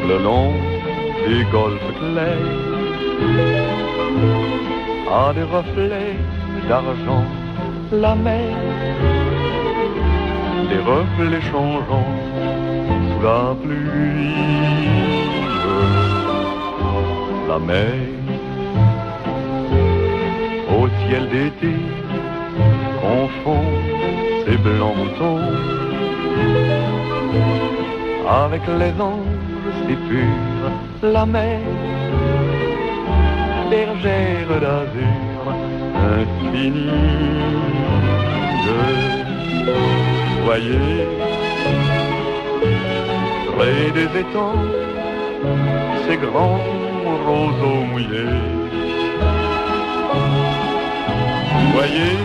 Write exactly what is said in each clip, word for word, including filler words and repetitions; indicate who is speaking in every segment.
Speaker 1: le long des golfes clairs, à des reflets d'argent la mer, des reflets changeants sous la pluie. La mer au ciel d'été confond ses blancs moutons avec les anges si purs. La mer, bergère d'azur infinie. Voyez, près des étangs, ces grands roseaux mouillés. Voyez.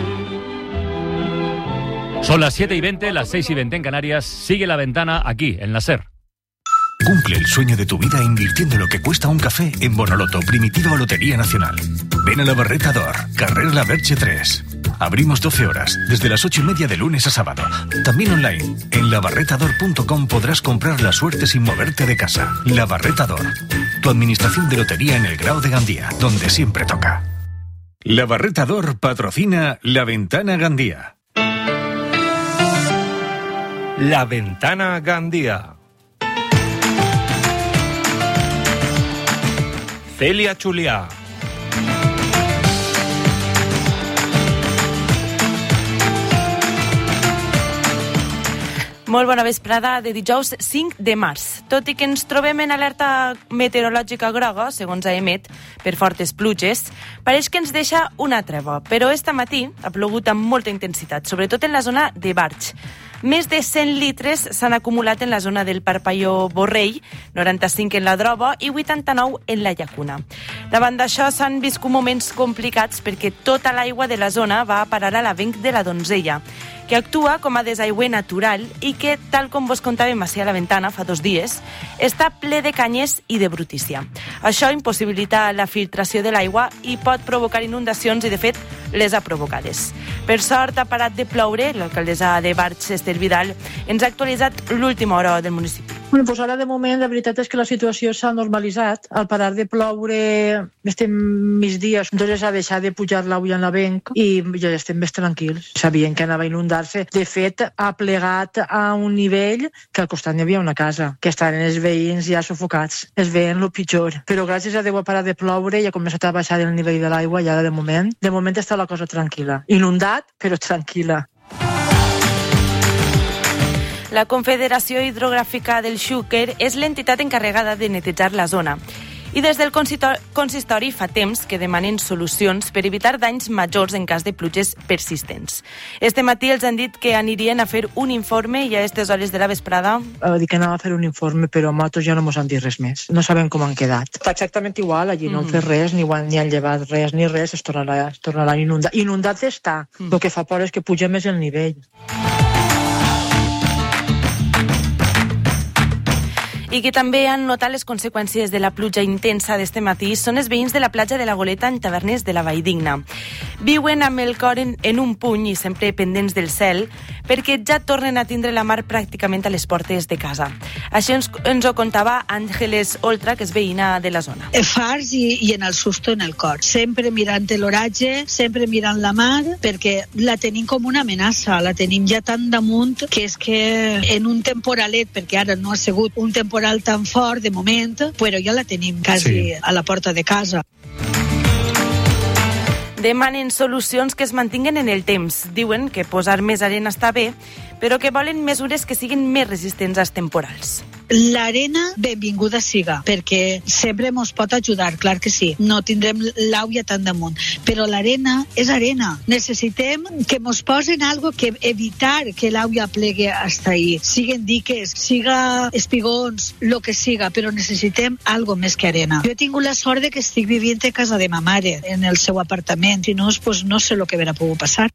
Speaker 2: Son las siete y veinte, las seis y veinte en Canarias. Sigue La Ventana aquí, en la SER.
Speaker 3: Cumple el sueño de tu vida invirtiendo lo que cuesta un café en Bonoloto, Primitiva o Lotería Nacional. Ven a la Barreta d'Or, carrer La Verge tres. Abrimos doce horas, desde las ocho y media de lunes a sábado. También online. En la barreta dor punto com podrás comprar la suerte sin moverte de casa. La Barreta d'Or, tu administración de lotería en el Grao de Gandía, donde siempre toca. La Barreta d'Or patrocina La Ventana Gandía.
Speaker 4: La Ventana Gandía. Celia Julià.
Speaker 5: Molt bona vesprada de dijous cinc de març. Tot i que ens trobem en alerta meteorològica groga, segons a emet, per fortes pluges, pareix que ens deixa una treva. Però esta matí ha plogut amb molta intensitat, sobretot en la zona de Barx. Més de cent litres s'han acumulat en la zona del Parpalló Borrell, noranta-cinc en la Droba i vuitanta-nou en la Llacuna. Davant d'això s'han viscut moments complicats perquè tota l'aigua de la zona va a parar a l'avenc de la Donzella, que actua com a desaigüe natural i que, tal com vos contàvem a La Ventana fa dos dies, està ple de canyes i de brutícia. Això impossibilita la filtració de l'aigua i pot provocar inundacions i, de fet, les ha provocades. Per sort, ha parat de ploure. L'alcaldessa de Barx, Esther Vidal, ens ha actualitzat l'última hora del municipi.
Speaker 6: Bueno, pues ara, de moment, la veritat és que la situació s'ha normalitzat. Al parar de ploure, estem migdia, doncs ha deixat de pujar l'aigua en l'avenc i ja estem més tranquils. Sabien que anava a inundar-se. De fet, ha plegat a un nivell que al costat hi havia una casa, que estaven els veïns ja sufocats. Es veien el pitjor. Però gràcies a Déu ha parat de ploure i ha començat a baixar el nivell de l'aigua ja de moment. De moment està la cosa tranquil·la. Inundat, però tranquil·la.
Speaker 5: La Confederació Hidrogràfica del Xúquer és l'entitat encarregada de netejar la zona. I des del consistori fa temps que demanen solucions per evitar danys majors en cas de pluges persistents. Este matí els han dit que anirien a fer un informe i a aquestes hores de la vesprada...
Speaker 6: Va dir que anava a fer un informe, però a nosaltres ja no ens han dit res més. No sabem com han quedat. Està exactament igual, allí no han fet res, ni han, ni han llevat res, ni res, es tornarà, es tornarà a inundar. Inundat està. Mm. El que fa por és que puja més el nivell.
Speaker 5: I que també han notat les conseqüències de la pluja intensa d'este matí són els veïns de la platja de la Goleta en Tavernes de la Valldigna. Viuen amb el cor en, en un puny i sempre pendents del cel perquè ja tornen a tindre la mar pràcticament a les portes de casa. Això ens, ens ho contava Àngeles Oltra, que és veïna de la zona.
Speaker 7: Fars i, i en el susto en el cor. Sempre mirant l'oratge, sempre mirant la mar, perquè la tenim com una amenaça, la tenim ja tan damunt que és que en un temporalet, perquè ara no ha sigut un temporalet tan fort de moment, però ja la tenim quasi sí. a la porta de casa.
Speaker 5: Demanen solucions que es mantinguen en el temps. Diuen que posar més arena està bé, però que volen mesures que siguin més resistents als temporals.
Speaker 7: L'arena, benvinguda siga, perquè sempre ens pot ajudar, clar que sí. No tindrem l'àuia tan damunt, però l'arena és arena. Necessitem que ens posen algo que evitar que l'àuia plegue hasta ahí. Siguen diques, siga espigons, lo que siga, però necessitem algo més que arena. Jo he tingut la sort de que estic vivint a casa de ma mare, en el seu apartament, si no, pues no sé el que haurà pogut passar.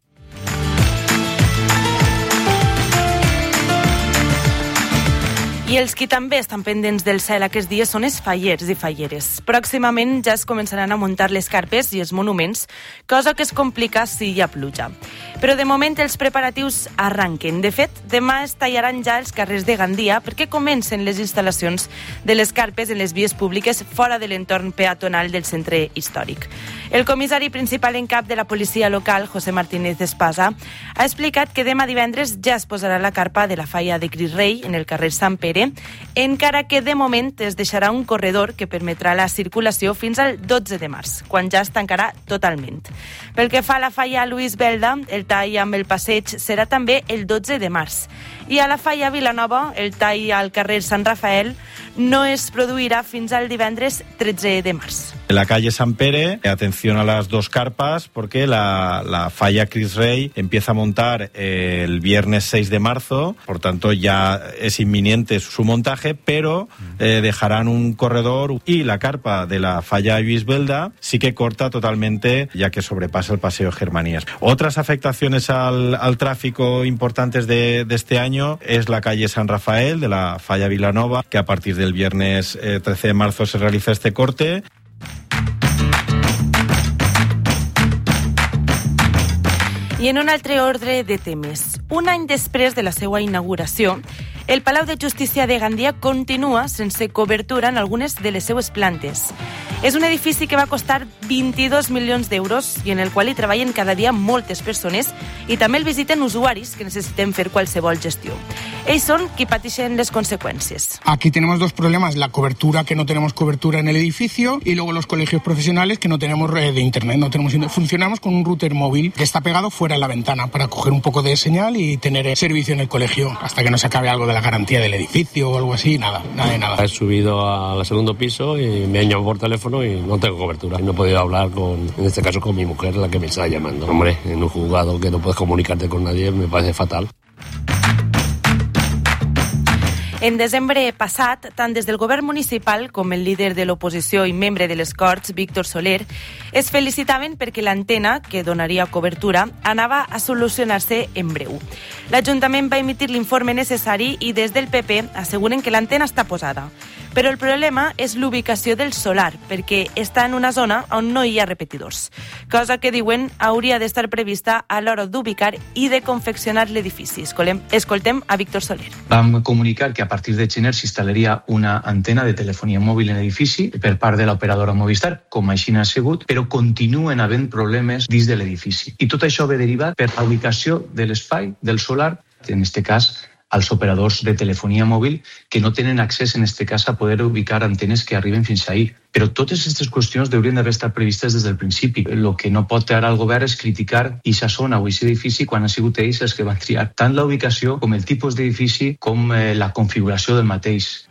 Speaker 5: I els qui també estan pendents del cel aquests dies són els fallers i falleres. Pròximament ja es començaran a muntar les carpes i els monuments, cosa que es complica si hi ha pluja. Però de moment els preparatius arranquen. De fet, demà es tallaran ja els carrers de Gandia perquè comencen les instal·lacions de les carpes en les vies públiques fora de l'entorn peatonal del centre històric. El comissari principal en cap de la policia local, José Martínez Espasa, ha explicat que demà divendres ja es posarà la carpa de la falla de Cris Rei en el carrer Sant Pere, encara que de moment es deixarà un corredor que permetrà la circulació fins al dotze de març, quan ja es tancarà totalment. Pel que fa a la falla Luis Belda, el tall amb el passeig serà també el dotze de març. I a la falla Vilanova, el tall al carrer Sant Rafael no es produirá fins al divendres tretze de març.
Speaker 8: En la calle San Pere, atención a las dos carpas, porque la, la falla Cris Rei empieza a montar el viernes seis de marzo, por tanto ya es inminente su montaje, pero eh, dejarán un corredor, y la carpa de la falla Luis Belda sí que corta totalmente, ya que sobrepasa el paseo Germanías. Otras afectaciones al, al tráfico importantes de, de este año es la calle San Rafael, de la falla Vilanova, que a partir del viernes eh, trece de marzo se realiza este corte.
Speaker 5: I en un altre ordre de temes. Un any després de la seva inauguració, el Palau de Justícia de Gandia continua sense cobertura en algunes de les seues plantes. És un edifici que va costar vint-i-dos milions d'euros i en el qual hi treballen cada dia moltes persones i també el visiten usuaris que necessiten fer qualsevol gestió. Ells són qui pateixen les consecuencias.
Speaker 9: Aquí tenemos dos problemas, la cobertura, que no tenemos cobertura en el edificio, y luego los colegios profesionales, que no tenemos red de internet, no tenemos, funcionamos con un router móvil que está pegado fuera en la ventana para coger un poco de señal y tener servicio en el colegio hasta que no se acabe algo de la garantía del edificio o algo así, nada, nada de nada.
Speaker 10: He subido al segundo piso y me han llamado por teléfono y no tengo cobertura. No he podido hablar con, en este caso con mi mujer, la que me está llamando. Hombre, en un juzgado que no puedes comunicarte con nadie me parece fatal.
Speaker 5: En desembre passat, tant des del govern municipal com el líder de l'oposició i membre de les Corts, Víctor Soler, es felicitaven perquè l'antena, que donaria cobertura, anava a solucionar-se en breu. L'Ajuntament va emitir l'informe necessari i des del P P asseguren que l'antena està posada. Però el problema és l'ubicació del solar, perquè està en una zona on no hi ha repetidors, cosa que diuen hauria d'estar prevista a l'hora d'ubicar i de confeccionar l'edifici. Escoltem a Víctor Soler.
Speaker 11: Vam comunicar que a partir de gener s'instal·laria una antena de telefonia mòbil en l'edifici per part de l'operadora Movistar, com així n'ha sigut, però continuen havent problemes dins de l'edifici. I tot això ve derivat per la ubicació de l'espai del solar, en aquest cas, als operadors de telefonia mòbil que no tenen accés, en aquest cas, a poder ubicar antenes que arriben fins ahir. Però totes aquestes qüestions haurien d'haver estat previstes des del principi. El que no pot ara el govern és criticar aquesta zona o aquest edifici quan han sigut ells els que van triar tant la ubicació com el tipus d'edifici com eh, la configuració del mateix.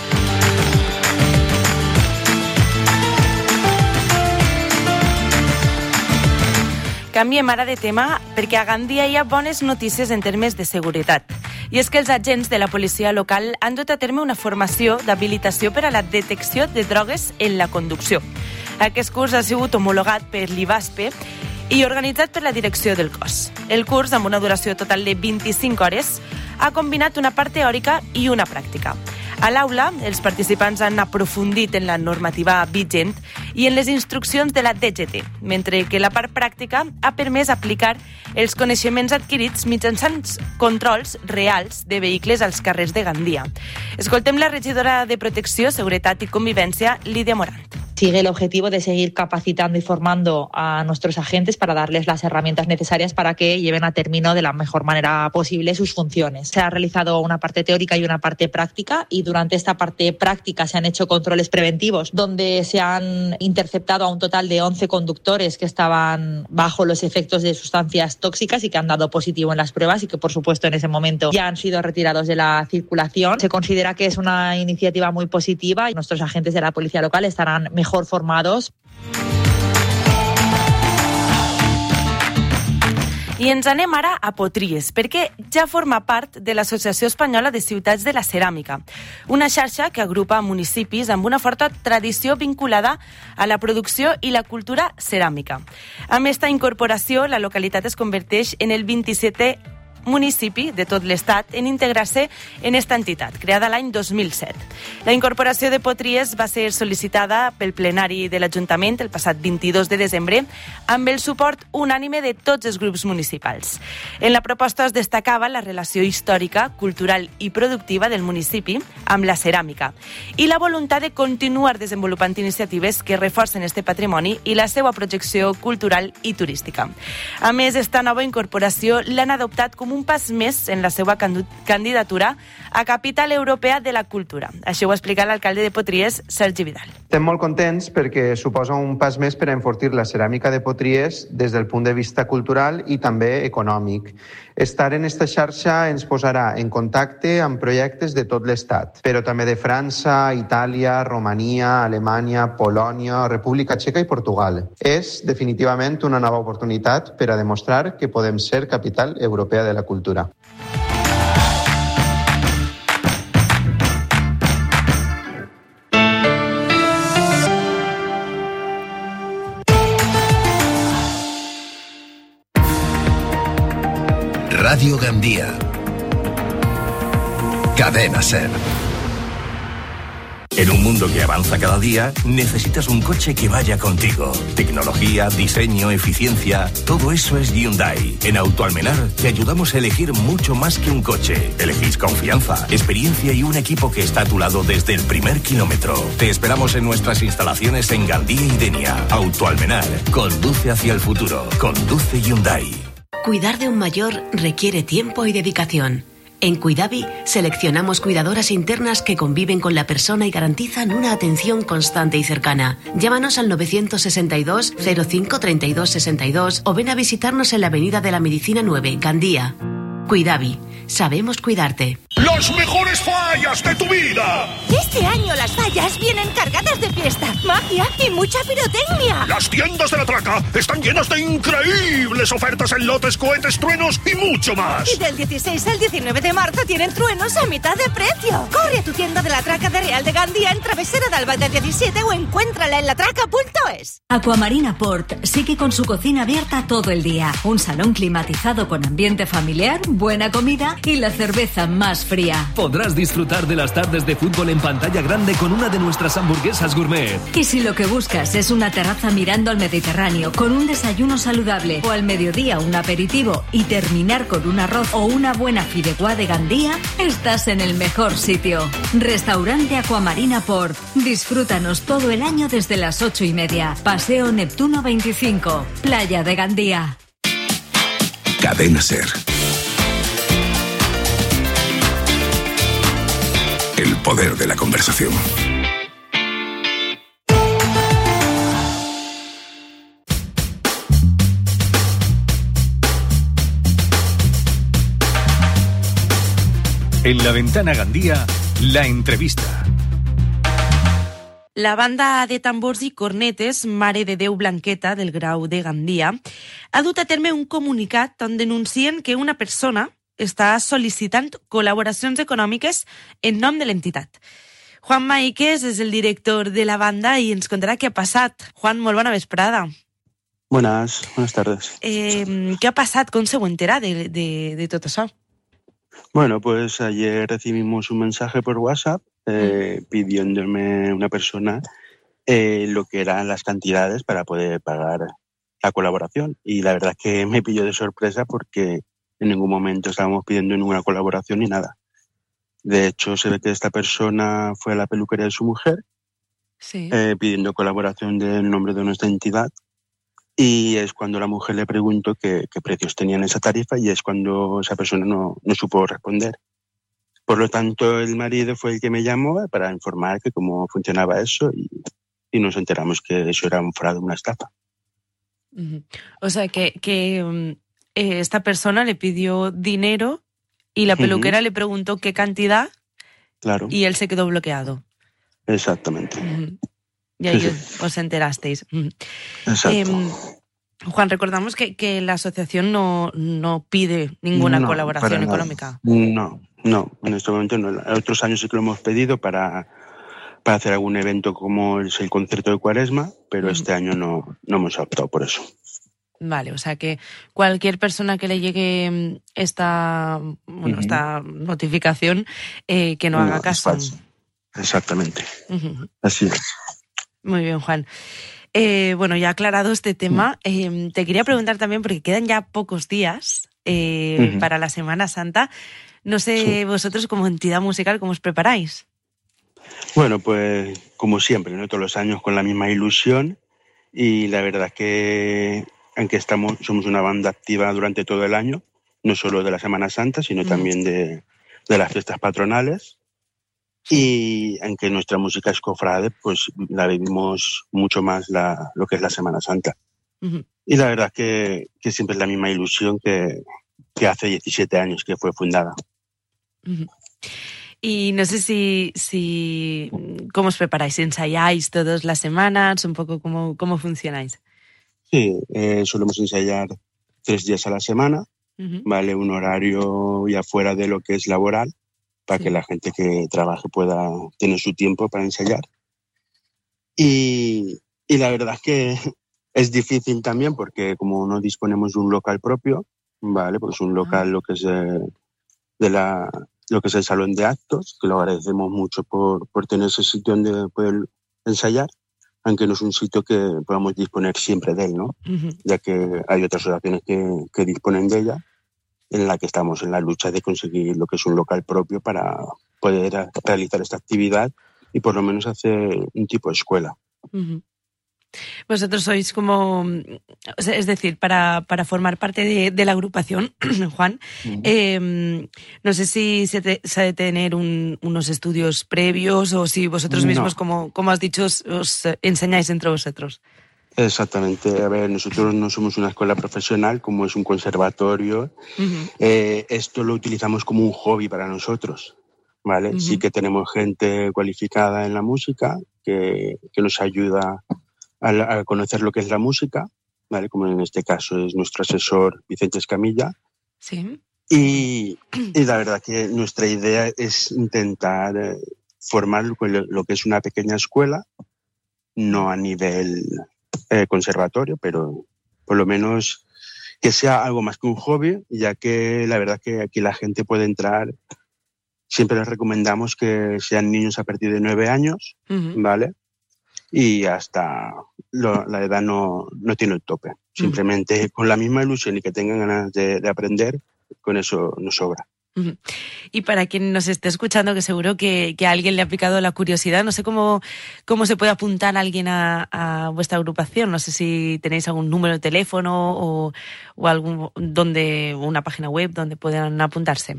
Speaker 5: Canviem ara de tema perquè a Gandia hi ha bones notícies en termes de seguretat. I és que els agents de la policia local han dut a terme una formació d'habilitació per a la detecció de drogues en la conducció. Aquest curs ha sigut homologat per l'IVASPE i organitzat per la direcció del cos. El curs, amb una duració total de vint-i-cinc hores, ha combinat una part teòrica i una pràctica. A l'aula, els participants han aprofundit en la normativa vigent i en les instruccions de la D G T, mentre que la part pràctica ha permès aplicar els coneixements adquirits mitjançant controls reals de vehicles als carrers de Gandia. Escoltem la regidora de Protecció, Seguretat i Convivència, Lídia Morant.
Speaker 12: Sigue el objetivo de seguir capacitando y formando a nuestros agentes para darles las herramientas necesarias para que lleven a término de la mejor manera posible sus funciones. Se ha realizado una parte teórica y una parte práctica, y durante esta parte práctica se han hecho controles preventivos donde se han interceptado a un total de once conductores que estaban bajo los efectos de sustancias tóxicas y que han dado positivo en las pruebas y que, por supuesto, en ese momento ya han sido retirados de la circulación. Se considera que es una iniciativa muy positiva y nuestros agentes de la policía local estarán mejor mejor formados.
Speaker 5: I ens anem ara a Potries, perquè ja forma part de l'Associació Espanyola de Ciutats de la Ceràmica, una xarxa que agrupa municipis amb una forta tradició vinculada a la producció i la cultura ceràmica. Amb esta incorporació, la localitat es converteix en el vint-i-setè municipi de tot l'Estat en integrar-se en esta entitat, creada l'any dos mil set. La incorporació de Potries va ser sol·licitada pel plenari de l'Ajuntament el passat vint-i-dos de desembre amb el suport unànime de tots els grups municipals. En la proposta es destacava la relació històrica, cultural i productiva del municipi amb la ceràmica i la voluntat de continuar desenvolupant iniciatives que reforcen este patrimoni i la seva projecció cultural i turística. A més, esta nova incorporació l'han adoptat com un pas més en la seva candidatura a Capital Europea de la Cultura. Això ho ha explicat l'alcalde de Potries, Sergi Vidal.
Speaker 13: Estem molt contents perquè suposa un pas més per a enfortir la ceràmica de Potries des del punt de vista cultural i també econòmic. Estar en esta xarxa ens posarà en contacte amb projectes de tot l'Estat, però també de França, Itàlia, Romania, Alemanya, Polònia, República Txeca i Portugal. És definitivament una nova oportunitat per a demostrar que podem ser capital europea de la cultura.
Speaker 14: Radio Gandía. Cadena SER. En un mundo que avanza cada día, necesitas un coche que vaya contigo. Tecnología, diseño, eficiencia, todo eso es Hyundai. En Autoalmenar te ayudamos a elegir mucho más que un coche. Elegís confianza, experiencia y un equipo que está a tu lado desde el primer kilómetro. Te esperamos en nuestras instalaciones en Gandía y Denia. Autoalmenar, conduce hacia el futuro. Conduce Hyundai.
Speaker 15: Cuidar de un mayor requiere tiempo y dedicación. En Cuidavi seleccionamos cuidadoras internas que conviven con la persona y garantizan una atención constante y cercana. Llámanos al nueve seis dos, cero cinco, treinta y dos sesenta y dos o ven a visitarnos en la Avenida de la Medicina nueve, Gandía. Cuidavi, sabemos cuidarte.
Speaker 16: ¡Las mejores fallas de tu vida!
Speaker 17: Este año las fallas vienen cargadas de fiesta, magia y mucha pirotecnia.
Speaker 16: Las tiendas de la Traca están llenas de increíbles ofertas en lotes, cohetes, truenos y mucho más.
Speaker 17: Y del dieciséis al diecinueve de marzo tienen truenos a mitad de precio. Corre a tu tienda de la Traca de Real de Gandía en Travesera de Albaida diecisiete o encuéntrala en latraca punto es.
Speaker 18: Aquamarina Port sigue con su cocina abierta todo el día. Un salón climatizado con ambiente familiar, buena comida y la cerveza más fría.
Speaker 19: Podrás disfrutar de las tardes de fútbol en pantalla grande con una de nuestras hamburguesas gourmet.
Speaker 18: Y si lo que buscas es una terraza mirando al Mediterráneo con un desayuno saludable o al mediodía un aperitivo y terminar con un arroz o una buena fideuá de Gandía, estás en el mejor sitio. Restaurante Aquamarina Port. Disfrútanos todo el año desde las ocho y media. Paseo Neptuno veinticinco, Playa de Gandía.
Speaker 14: Cadena SER. El poder de la conversación.
Speaker 3: En la Ventana Gandía, la entrevista.
Speaker 5: La banda de tambors i cornetes Mare de Déu Blanqueta del Grau de Gandia ha dut a terme un comunicat on denuncien que una persona està sol·licitant col·laboracions econòmiques en nom de l'entitat. Juan Maíquez és el director de la banda i ens contarà què ha passat. Juan, molt bona vesprada.
Speaker 20: Buenas, buenas tardes.
Speaker 5: Eh, ¿Qué ha passat? Com se ho entera de, de, de tot això?
Speaker 20: Bueno, pues ayer recibimos un mensaje por WhatsApp eh, pidiéndome una persona eh, lo que eran las cantidades para poder pagar la colaboración. Y la verdad es que me pilló de sorpresa porque en ningún momento estábamos pidiendo ninguna colaboración ni nada. De hecho, se ve que esta persona fue a la peluquería de su mujer
Speaker 5: sí.
Speaker 20: eh, pidiendo colaboración del nombre de nuestra entidad. Y es cuando la mujer le preguntó qué, qué precios tenían esa tarifa y es cuando esa persona no, no supo responder. Por lo tanto, el marido fue el que me llamó para informar que cómo funcionaba eso y, y nos enteramos que eso era un fraude, una estafa.
Speaker 5: Uh-huh. O sea, que, que um, eh, esta persona le pidió dinero y la peluquera uh-huh. le preguntó qué cantidad
Speaker 20: claro.
Speaker 5: y él se quedó bloqueado.
Speaker 20: Exactamente.
Speaker 5: Uh-huh. Y ahí
Speaker 20: sí,
Speaker 5: os,
Speaker 20: sí.
Speaker 5: os enterasteis.
Speaker 20: Exacto.
Speaker 5: Eh, Juan, recordamos que, que la asociación no, no pide ninguna
Speaker 20: no,
Speaker 5: colaboración económica.
Speaker 20: No, no, en este momento no. En otros años sí que lo hemos pedido para, para hacer algún evento como es el concierto de Cuaresma, pero uh-huh. este año no, no hemos optado por eso.
Speaker 5: Vale, o sea que cualquier persona que le llegue esta, bueno,
Speaker 20: Uh-huh.
Speaker 5: esta notificación, eh, que no,
Speaker 20: No,
Speaker 5: haga
Speaker 20: es
Speaker 5: caso.
Speaker 20: falso. Exactamente.
Speaker 5: Ujú.
Speaker 20: Así es.
Speaker 5: Muy bien, Juan. Eh, bueno, ya aclarado este tema, eh, te quería preguntar también, porque quedan ya pocos días eh,
Speaker 20: Ujú.
Speaker 5: para la Semana Santa. No sé,
Speaker 20: Sí.
Speaker 5: vosotros como entidad musical, ¿cómo os preparáis?
Speaker 20: Bueno, pues como siempre, ¿no? Todos los años con la misma ilusión y la verdad que aunque estamos, somos una banda activa durante todo el año, no solo de la Semana Santa, sino
Speaker 5: Ujú.
Speaker 20: también de, de las fiestas patronales. Y aunque nuestra música es cofrade, pues la vivimos mucho más la, lo que es la Semana Santa.
Speaker 5: Ujú.
Speaker 20: Y la verdad que, que siempre es la misma ilusión que, que hace diecisiete años que fue fundada.
Speaker 5: Ujú. Y no sé si, si cómo os preparáis, ensayáis todas las semanas, un poco cómo, cómo funcionáis.
Speaker 20: Sí, eh, solemos ensayar tres días a la semana,
Speaker 5: Ujú.
Speaker 20: ¿vale? Un horario ya fuera de lo que es laboral, para
Speaker 5: Sí.
Speaker 20: que la gente que trabaje pueda tener su tiempo para ensayar. Y, y la verdad es que es difícil también porque como no disponemos de un local propio, ¿vale? Pues un local lo que es de, de la, lo que es el salón de actos, que lo agradecemos mucho por, por tener ese sitio donde poder ensayar, aunque no es un sitio que podamos disponer siempre de él, ¿no?
Speaker 5: Ujú.
Speaker 20: Ya que hay otras asociaciones que, que disponen de ella, en la que estamos en la lucha de conseguir lo que es un local propio para poder a- realizar esta actividad y por lo menos hacer un tipo de escuela.
Speaker 5: Ujú. Vosotros sois como, o sea, es decir, para, para formar parte de, de la agrupación, Juan, eh, no sé si se, te- se ha de tener un- unos estudios previos o si vosotros
Speaker 20: No.
Speaker 5: mismos, como, como has dicho, os, os enseñáis entre vosotros.
Speaker 20: Exactamente. A ver, nosotros no somos una escuela profesional como es un conservatorio.
Speaker 5: Ujú.
Speaker 20: Eh, esto lo utilizamos como un hobby para nosotros, ¿vale?
Speaker 5: Ujú.
Speaker 20: Sí que tenemos gente cualificada en la música que, que nos ayuda a, la- a conocer lo que es la música, ¿vale? Como en este caso es nuestro asesor Vicente Escamilla.
Speaker 5: Sí.
Speaker 20: Y, y la verdad que nuestra idea es intentar eh, formar lo, que- lo que es una pequeña escuela, no a nivel eh, conservatorio, pero por lo menos que sea algo más que un hobby, ya que la verdad que aquí la gente puede entrar. Siempre les recomendamos que sean niños a partir de nueve años,
Speaker 5: Ujú.
Speaker 20: ¿vale? Y hasta lo- la edad no, no tiene el tope. Simplemente con la misma ilusión y que tengan ganas de, de aprender, con eso nos sobra.
Speaker 5: Ujú. Y para quien nos esté escuchando, que seguro que, que a alguien le ha picado la curiosidad, no sé cómo, cómo se puede apuntar a alguien a, a vuestra agrupación. No sé si tenéis algún número de teléfono o, o algún donde una página web donde puedan apuntarse.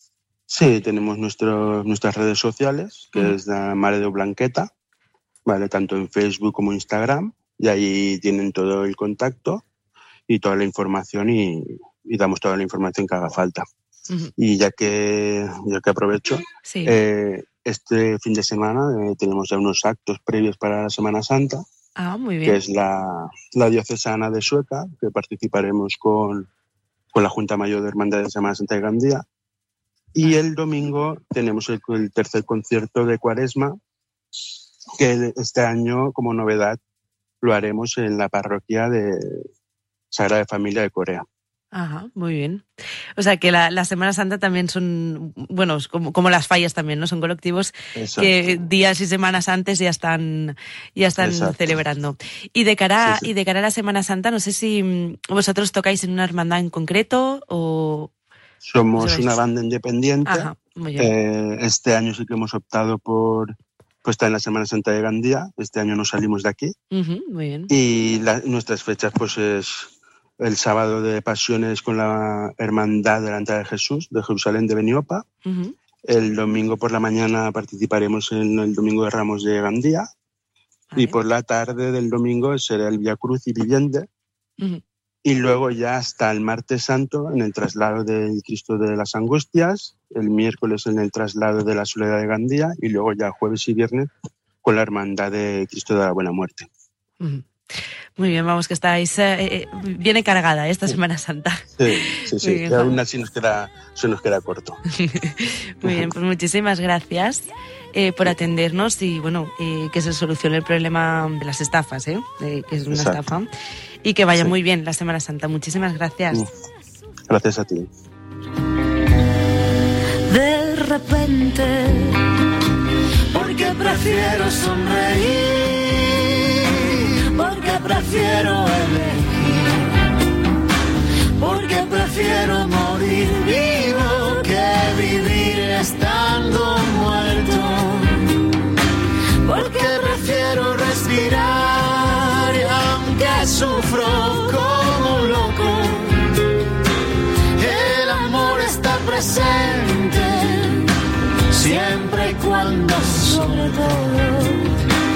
Speaker 20: Sí, tenemos nuestro, nuestras redes sociales, que
Speaker 5: Ujú.
Speaker 20: es la Mare de Blanqueta, ¿vale? Tanto en Facebook como Instagram, y ahí tienen todo el contacto y toda la información y, y damos toda la información que haga falta.
Speaker 5: Ujú.
Speaker 20: Y ya que, ya que aprovecho,
Speaker 5: Sí.
Speaker 20: eh, este fin de semana eh, tenemos ya unos actos previos para la Semana Santa,
Speaker 5: Ah, muy
Speaker 20: que
Speaker 5: bien.
Speaker 20: es la, la diocesana de Sueca, que participaremos con, con la Junta Mayor de Hermandad de Semana Santa de Gandía. Y el domingo tenemos el, el tercer concierto de Cuaresma, que este año, como novedad, lo haremos en la parroquia de Sagrada Familia de Corea.
Speaker 5: Ajá, muy bien. O sea que la, la Semana Santa también son, bueno, es como, como las fallas también, ¿no? Son colectivos
Speaker 20: Exacto.
Speaker 5: que días y semanas antes ya están, ya están
Speaker 20: Exacto.
Speaker 5: celebrando. Y de cara,
Speaker 20: Sí, sí.
Speaker 5: y de cara a la Semana Santa, no sé si mm, vosotros tocáis en una hermandad en concreto o...
Speaker 20: Somos
Speaker 5: ¿Os
Speaker 20: una
Speaker 5: vais?
Speaker 20: banda independiente.
Speaker 5: Ajá, muy bien.
Speaker 20: Eh, este año sí que hemos optado por, por estar en la Semana Santa de Gandía. Este año no salimos de aquí.
Speaker 5: Ujú, muy bien.
Speaker 20: Y la- nuestras fechas pues es el sábado de Pasiones con la Hermandad de la Entrada de Jesús de Jerusalén de Beniopa.
Speaker 5: Ujú.
Speaker 20: El domingo por la mañana participaremos en el Domingo de Ramos de Gandía. Y por la tarde del domingo será el Via Cruz y Viviende.
Speaker 5: Ujú.
Speaker 20: Y luego ya hasta el martes santo en el traslado del Cristo de las Angustias, el miércoles en el traslado de la Soledad de Gandía y luego ya jueves y viernes con la Hermandad de Cristo de la Buena Muerte.
Speaker 5: Ujú. Muy bien, vamos, que estáis eh, eh, bien cargada esta Semana Santa.
Speaker 20: Sí, sí, sí.
Speaker 5: Bien,
Speaker 20: y aún así nos queda, se nos queda corto.
Speaker 5: Muy bien, pues muchísimas gracias eh, por atendernos y bueno, eh, que se solucione el problema de las estafas, ¿eh? Eh, que es una
Speaker 20: Exacto.
Speaker 5: estafa. Y que vaya
Speaker 20: Sí.
Speaker 5: muy bien la Semana Santa. Muchísimas gracias.
Speaker 20: Gracias a ti.
Speaker 21: De repente, porque prefiero sonreír, porque prefiero elegir, porque prefiero morir vivo que vivir estando muerto, porque prefiero respirar y aunque sufro como un loco, el amor está presente siempre y cuando sobre todo.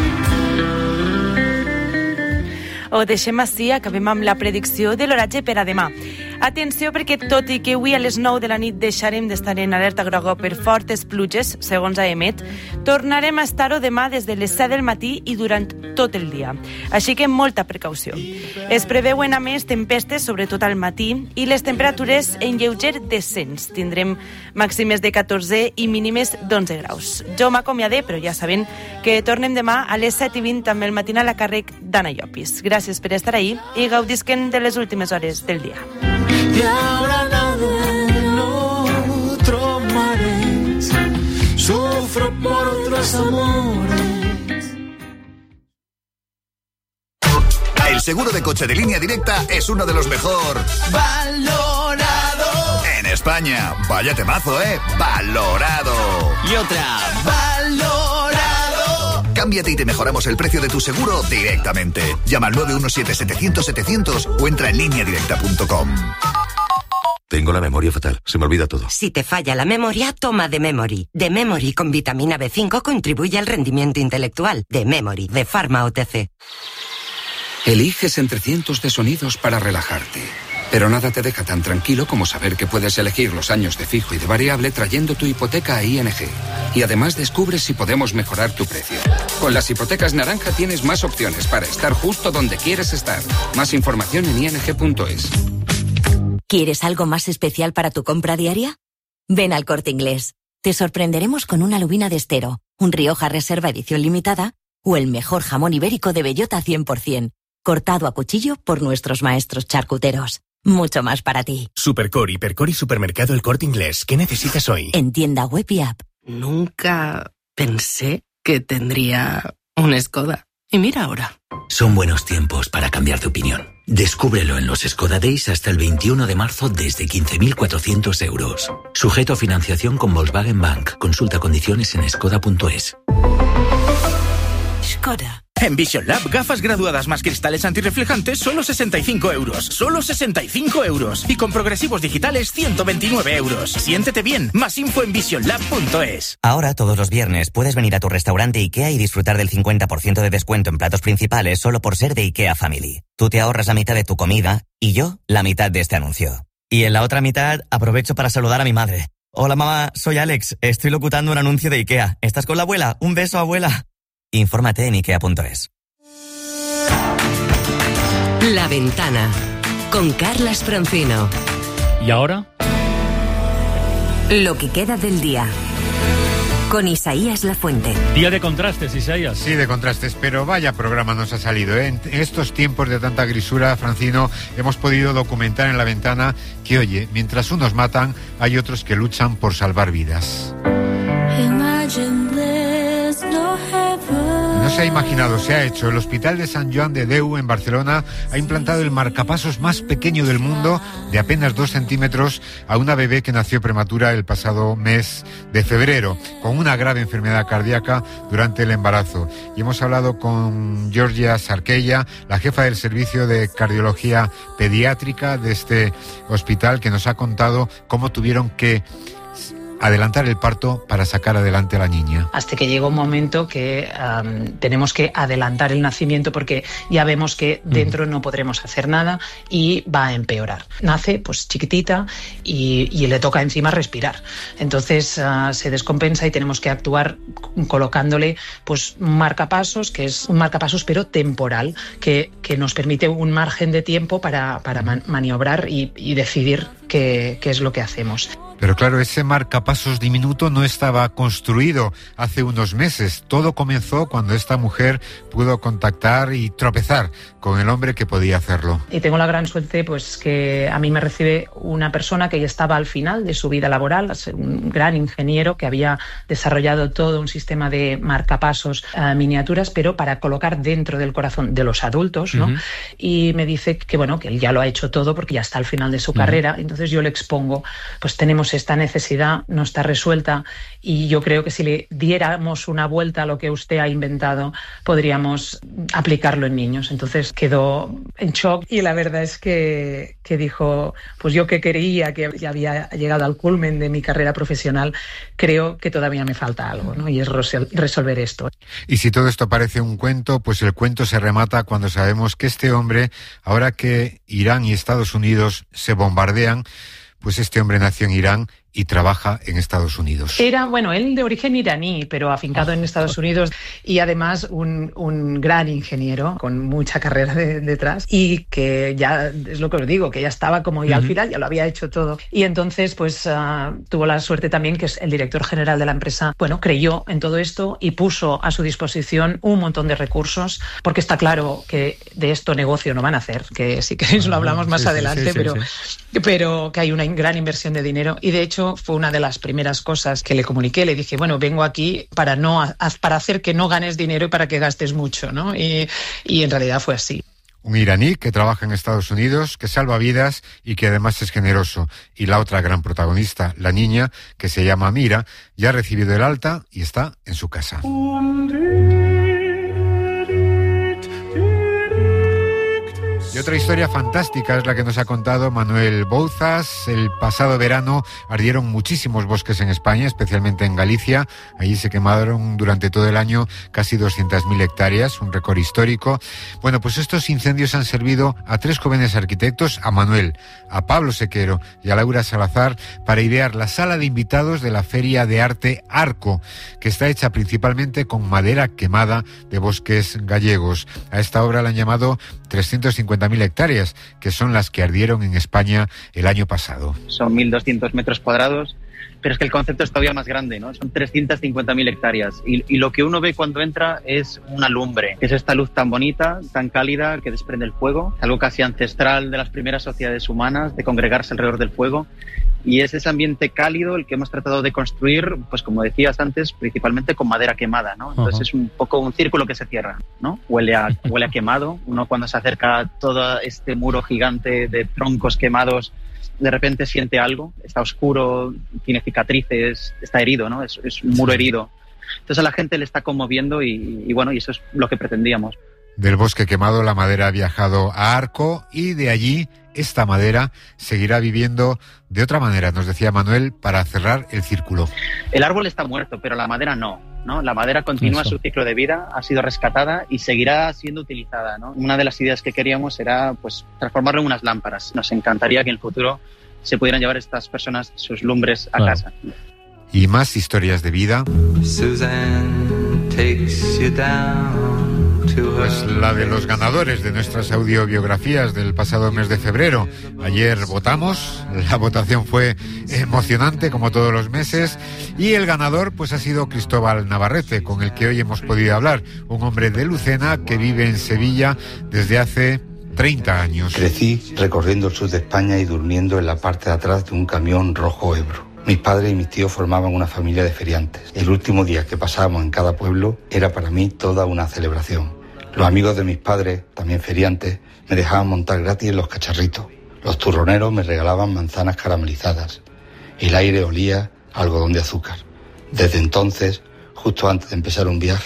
Speaker 5: Ho deixem així, acabem amb la predicció de l'oratge per a demà. Atenció, perquè tot i que avui a les nou de la nit deixarem d'estar en alerta groga per fortes pluges, segons a EMET, tornarem a estar-ho demà des de les set del matí i durant tot el dia. Així que molta precaució. Es preveuen a més tempestes, sobretot al matí, i les temperatures en lleuger descens. Tindrem màximes de catorze i mínimes d'onze graus. Jo m'acomiadé, però ja saben que tornem demà a les set i vint també el matinal a càrrec d'Anna Llopis. Gràcies per estar ahí i gaudisquen de les últimes hores del dia.
Speaker 21: Y ahora nada en otro mares, sufro por otros amores.
Speaker 22: El seguro de coche de Línea Directa es uno de los mejor
Speaker 21: Valorado.
Speaker 22: en España. Vaya temazo, ¿eh? Valorado.
Speaker 21: Y otra. Valorado.
Speaker 22: Cámbiate y te mejoramos el precio de tu seguro directamente. Llama al nueve uno siete, setecientos, setecientos o entra en línea directa punto com.
Speaker 23: Tengo la memoria fatal, se me olvida todo.
Speaker 24: Si te falla la memoria, toma The Memory. The Memory con vitamina B cinco contribuye al rendimiento intelectual. The Memory, de Pharma O T C.
Speaker 25: Eliges entre cientos de sonidos para relajarte. Pero nada te deja tan tranquilo como saber que puedes elegir los años de fijo y de variable trayendo tu hipoteca a I N G. Y además descubres si podemos mejorar tu precio. Con las hipotecas naranja tienes más opciones para estar justo donde quieres estar. Más información en i n g punto es.
Speaker 26: ¿Quieres algo más especial para tu compra diaria? Ven al Corte Inglés. Te sorprenderemos con una lubina de Estero, un Rioja Reserva edición limitada o el mejor jamón ibérico de bellota cien por ciento, cortado a cuchillo por nuestros maestros charcuteros. Mucho más para ti.
Speaker 27: Supercor, Hipercor y Supermercado El Corte Inglés. ¿Qué necesitas hoy?
Speaker 26: En tienda web y app.
Speaker 28: Nunca pensé que tendría un Skoda. Y mira ahora.
Speaker 29: Son buenos tiempos para cambiar de opinión. Descúbrelo en los Skoda Days hasta el veintiuno de marzo desde quince mil cuatrocientos euros. Sujeto a financiación con Volkswagen Bank. Consulta condiciones en skoda punto es.
Speaker 28: Skoda.
Speaker 30: En Vision Lab, gafas graduadas más cristales antirreflejantes, solo sesenta y cinco euros. Solo sesenta y cinco euros. Y con progresivos digitales, ciento veintinueve euros. Siéntete bien. Más info en vision lab punto es.
Speaker 31: Ahora, todos los viernes, puedes venir a tu restaurante IKEA y disfrutar del cincuenta por ciento de descuento en platos principales solo por ser de IKEA Family. Tú te ahorras la mitad de tu comida y yo la mitad de este anuncio. Y en la otra mitad, aprovecho para saludar a mi madre. Hola mamá, soy Alex. Estoy locutando un anuncio de IKEA. ¿Estás con la abuela? Un beso, abuela. Infórmate en ikea punto es.
Speaker 15: La Ventana, con Carlas Francino.
Speaker 2: ¿Y ahora?
Speaker 18: Lo que queda del día, con Isaías Lafuente.
Speaker 2: Día de contrastes, Isaías.
Speaker 32: Sí, de contrastes, pero vaya programa nos ha salido, ¿eh? En estos tiempos de tanta grisura, Francino, hemos podido documentar en La Ventana que, oye, mientras unos matan, hay otros que luchan por salvar vidas. No se ha imaginado, se ha hecho. El Hospital de Sant Joan de Déu en Barcelona ha implantado el marcapasos más pequeño del mundo, de apenas dos centímetros, a una bebé que nació prematura el pasado mes de febrero, con una grave enfermedad cardíaca durante el embarazo. Y hemos hablado con Georgia Sarquella, la jefa del servicio de cardiología pediátrica de este hospital, que nos ha contado cómo tuvieron que adelantar el parto para sacar adelante a la niña.
Speaker 1: Hasta que llega un momento que um, tenemos que adelantar el nacimiento porque ya vemos que dentro no podremos hacer nada y va a empeorar. Nace pues chiquitita y, y le toca encima respirar. Entonces uh, se descompensa y tenemos que actuar colocándole pues un marcapasos, que es un marcapasos pero temporal, que, que nos permite un margen de tiempo para, para man- maniobrar y, y decidir qué, qué es lo que hacemos.
Speaker 32: Pero claro, ese marcapasos diminuto no estaba construido hace unos meses. Todo comenzó cuando esta mujer pudo contactar y tropezar con el hombre que podía hacerlo.
Speaker 1: Y tengo la gran suerte pues que a mí me recibe una persona que ya estaba al final de su vida laboral, un gran ingeniero que había desarrollado todo un sistema de marcapasos uh, miniaturas, pero para colocar dentro del corazón de los adultos, ¿no? Uh-huh. Y me dice que bueno, que él ya lo ha hecho todo porque ya está al final de su uh-huh. carrera. Entonces yo le expongo, pues tenemos esta necesidad, no está resuelta y yo creo que si le diéramos una vuelta a lo que usted ha inventado, podríamos aplicarlo en niños. Entonces quedó en shock y la verdad es que, que dijo, pues yo que creía que ya había llegado al culmen de mi carrera profesional, creo que todavía me falta algo, ¿no? Y es resolver esto.
Speaker 32: Y si todo esto parece un cuento, pues el cuento se remata cuando sabemos que este hombre, ahora que Irán y Estados Unidos se bombardean, pues este hombre nació en Irán y trabaja en Estados Unidos.
Speaker 1: Era, bueno, él de origen iraní, pero afincado en Estados Unidos y además un, un gran ingeniero con mucha carrera de, detrás y que ya, es lo que os digo, que ya estaba como ya uh-huh. al final, ya lo había hecho todo. Y entonces, pues uh, tuvo la suerte también que el director general de la empresa, bueno, creyó en todo esto y puso a su disposición un montón de recursos, porque está claro que de esto negocio no van a hacer, que si queréis lo hablamos más sí, adelante, sí, sí, pero, sí. pero que hay una gran inversión de dinero y de hecho fue una de las primeras cosas que le comuniqué. Le dije, bueno, vengo aquí para no para hacer que no ganes dinero y para que gastes mucho, ¿no? Y, y en realidad fue así.
Speaker 32: Un iraní que trabaja en Estados Unidos, que salva vidas y que además es generoso. Y la otra gran protagonista, la niña, que se llama Mira, ya ha recibido el alta y está en su casa. Y otra historia fantástica es la que nos ha contado Manuel Bouzas. El pasado verano ardieron muchísimos bosques en España, especialmente en Galicia. Allí se quemaron durante todo el año casi doscientas mil hectáreas, un récord histórico. Bueno, pues estos incendios han servido a tres jóvenes arquitectos, a Manuel, a Pablo Sequero y a Laura Salazar, para idear la sala de invitados de la Feria de Arte Arco, que está hecha principalmente con madera quemada de bosques gallegos. A esta obra la han llamado trescientas cincuenta mil hectáreas, que son las que ardieron en España el año pasado.
Speaker 4: Son mil doscientos metros cuadrados, pero es que el concepto es todavía más grande, ¿no? Son trescientas cincuenta mil hectáreas y, y lo que uno ve cuando entra es una lumbre, es esta luz tan bonita, tan cálida que desprende el fuego, algo casi ancestral de las primeras sociedades humanas, de congregarse alrededor del fuego. Y es ese ambiente cálido el que hemos tratado de construir, pues como decías antes, principalmente con madera quemada, ¿no? Entonces uh-huh. es un poco un círculo que se cierra, ¿no? Huele a, huele a quemado. Uno cuando se acerca a todo este muro gigante de troncos quemados, de repente siente algo, está oscuro, tiene cicatrices, está herido, ¿no? Es, es un muro herido. Entonces a la gente le está conmoviendo y, y bueno, y eso es lo que pretendíamos.
Speaker 32: Del bosque quemado la madera ha viajado a Arco y de allí esta madera seguirá viviendo de otra manera, nos decía Manuel, para cerrar el círculo.
Speaker 4: El árbol está muerto, pero la madera no, ¿no? La madera continúa Eso. su ciclo de vida, ha sido rescatada y seguirá siendo utilizada, ¿no? Una de las ideas que queríamos era pues transformarlo en unas lámparas. Nos encantaría que en el futuro se pudieran llevar estas personas sus lumbres a claro. casa.
Speaker 32: Y más historias de vida.
Speaker 21: Suzanne takes you down.
Speaker 32: Pues la de los ganadores de nuestras audiobiografías del pasado mes de febrero. Ayer votamos, la votación fue emocionante como todos los meses y el ganador pues ha sido Cristóbal Navarrete, con el que hoy hemos podido hablar, un hombre de Lucena que vive en Sevilla desde hace treinta años.
Speaker 6: Crecí recorriendo el sur de España y durmiendo en la parte de atrás de un camión rojo Ebro. Mis padres y mis tíos formaban una familia de feriantes. El último día que pasábamos en cada pueblo era para mí toda una celebración. Los amigos de mis padres, también feriantes, me dejaban montar gratis en los cacharritos. Los turroneros me regalaban manzanas caramelizadas. El aire olía a algodón de azúcar. Desde entonces, justo antes de empezar un viaje,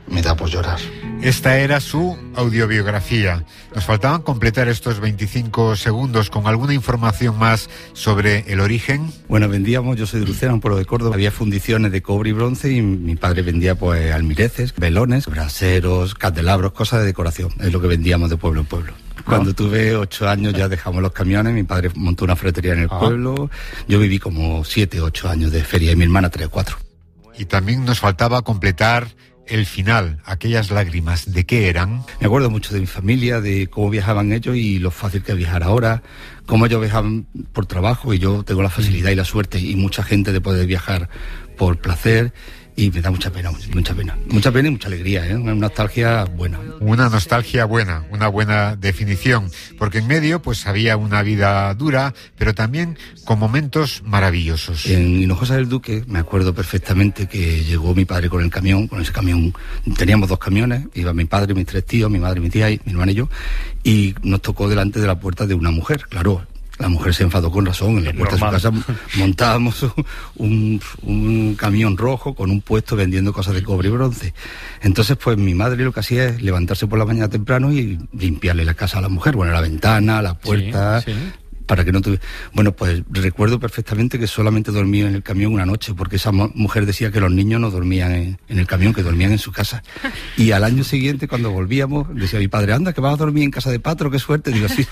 Speaker 6: me da por llorar.
Speaker 32: Esta era su audiobiografía. Nos faltaban completar estos veinticinco segundos con alguna información más sobre el origen.
Speaker 6: Bueno, vendíamos, yo soy de Lucena, un pueblo de Córdoba, había fundiciones de cobre y bronce y mi padre vendía pues almireces, velones, braseros, candelabros, cosas de decoración, es lo que vendíamos de pueblo en pueblo. Cuando tuve ocho años ya dejamos los camiones, mi padre montó una ferretería en el ah. pueblo, yo viví como siete, ocho años de feria y mi hermana tres o cuatro.
Speaker 32: Y también nos faltaba completar el final, aquellas lágrimas, ¿de qué eran?
Speaker 6: Me acuerdo mucho de mi familia, de cómo viajaban ellos y lo fácil que es viajar ahora, cómo ellos viajaban por trabajo y yo tengo la facilidad y la suerte y mucha gente de poder viajar por placer. Y me da mucha pena, mucha pena. Mucha pena y mucha alegría, ¿eh? Una nostalgia buena.
Speaker 32: Una nostalgia buena, una buena definición. Porque en medio, pues había una vida dura, pero también con momentos maravillosos.
Speaker 6: En Hinojosa del Duque, me acuerdo perfectamente que llegó mi padre con el camión, con ese camión. Teníamos dos camiones, iba mi padre, mis tres tíos, mi madre, mi tía, y mi hermana y yo. Y nos tocó delante de la puerta de una mujer, claro. La mujer se enfadó con razón, en la puerta Normal. de su casa montábamos un, un camión rojo con un puesto vendiendo cosas de cobre y bronce. Entonces pues mi madre lo que hacía es levantarse por la mañana temprano y limpiarle la casa a la mujer, bueno, la ventana, la puerta... Sí, sí. Para que no tuviera... Bueno, pues recuerdo perfectamente que solamente dormí en el camión una noche, porque esa mujer decía que los niños no dormían en, en el camión, que dormían en su casa. Y al año siguiente, cuando volvíamos, decía mi padre, anda, que vas a dormir en casa de Patro, qué suerte. Digo, sí,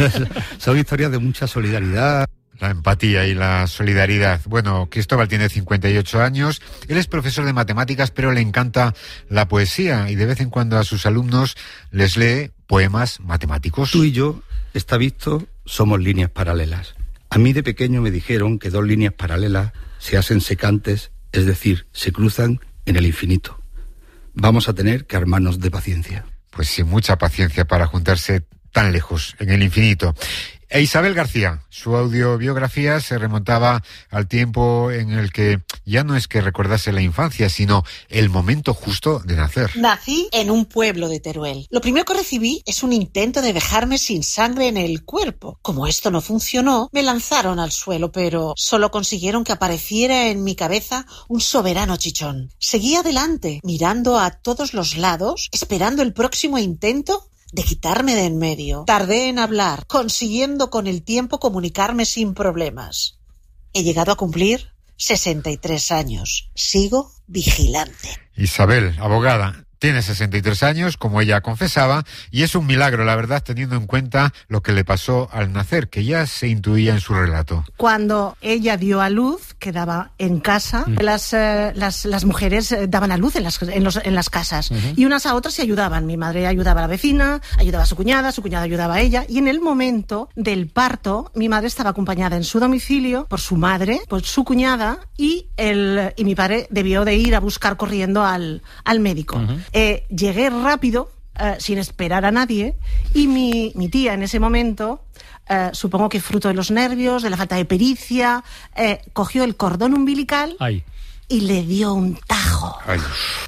Speaker 6: son historias de mucha solidaridad.
Speaker 32: La empatía y la solidaridad. Bueno, Cristóbal tiene cincuenta y ocho años, él es profesor de matemáticas, pero le encanta la poesía y de vez en cuando a sus alumnos les lee poemas matemáticos.
Speaker 6: Tú y yo, está visto, somos líneas paralelas. A mí de pequeño me dijeron que dos líneas paralelas se hacen secantes, es decir, se cruzan en el infinito. Vamos a tener que armarnos de paciencia.
Speaker 32: Pues sí, mucha paciencia para juntarse tan lejos, en el infinito. E Isabel García, su audiobiografía se remontaba al tiempo en el que ya no es que recordase la infancia, sino el momento justo de nacer.
Speaker 3: Nací en un pueblo de Teruel. Lo primero que recibí es un intento de dejarme sin sangre en el cuerpo. Como esto no funcionó, me lanzaron al suelo, pero solo consiguieron que apareciera en mi cabeza un soberano chichón. Seguí adelante, mirando a todos los lados, esperando el próximo intento de quitarme de en medio. Tardé en hablar, consiguiendo con el tiempo comunicarme sin problemas. He llegado a cumplir sesenta y tres años. Sigo vigilante.
Speaker 32: Isabel, abogada, tiene sesenta y tres años, como ella confesaba, y es un milagro, la verdad, teniendo en cuenta lo que le pasó al nacer, que ya se intuía en su relato.
Speaker 3: Cuando ella dio a luz, quedaba en casa, mm. las, eh, las, las mujeres daban a luz en las, en los, en las casas, uh-huh. y unas a otras se ayudaban. Mi madre ayudaba a la vecina, ayudaba a su cuñada, su cuñada ayudaba a ella, y en el momento del parto, mi madre estaba acompañada en su domicilio por su madre, por su cuñada, y, el, y mi padre debió de ir a buscar corriendo al, al médico. Uh-huh. Eh, llegué rápido, eh, sin esperar a nadie, y mi, mi tía en ese momento, eh, supongo que fruto de los nervios, de la falta de pericia, eh, cogió el cordón umbilical Ay. y le dio un tajo.
Speaker 32: Ay.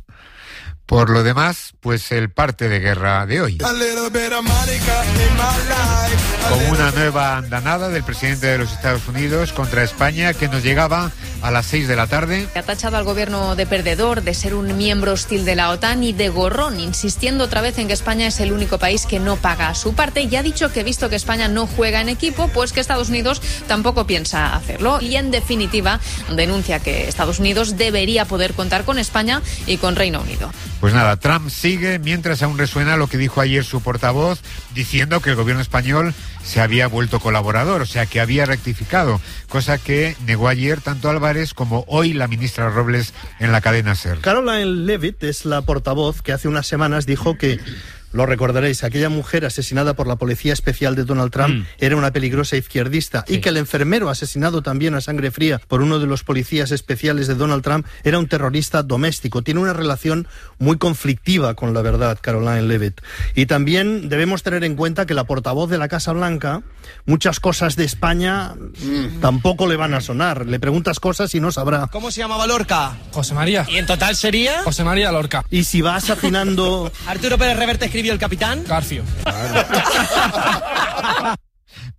Speaker 32: Por lo demás, pues el parte de guerra de hoy. Con una nueva andanada del presidente de los Estados Unidos contra España que nos llegaba a las seis de la tarde.
Speaker 7: Ha tachado al gobierno de perdedor, de ser un miembro hostil de la OTAN y de gorrón, insistiendo otra vez en que España es el único país que no paga su parte, y ha dicho que visto que España no juega en equipo, pues que Estados Unidos tampoco piensa hacerlo. Y en definitiva, denuncia que Estados Unidos debería poder contar con España y con Reino Unido.
Speaker 32: Pues nada, Trump sigue mientras aún resuena lo que dijo ayer su portavoz, diciendo que el gobierno español se había vuelto colaborador, o sea que había rectificado, cosa que negó ayer tanto Álvarez como hoy la ministra Robles en la cadena SER.
Speaker 8: Caroline Leavitt es la portavoz que hace unas semanas dijo que, lo recordaréis, aquella mujer asesinada por la Policía Especial de Donald Trump mm. era una peligrosa izquierdista, sí. y que el enfermero asesinado también a sangre fría por uno de los policías especiales de Donald Trump era un terrorista doméstico. Tiene una relación muy conflictiva con la verdad, Caroline Leavitt. Y también debemos tener en cuenta que la portavoz de la Casa Blanca, muchas cosas de España mm. tampoco le van a sonar. Le preguntas cosas y no sabrá.
Speaker 9: ¿Cómo se llamaba Lorca?
Speaker 8: José María.
Speaker 9: ¿Y en total sería?
Speaker 8: José María Lorca. Y si vas afinando...
Speaker 9: Arturo Pérez Reverte escribió El Capitán.
Speaker 8: Garfio.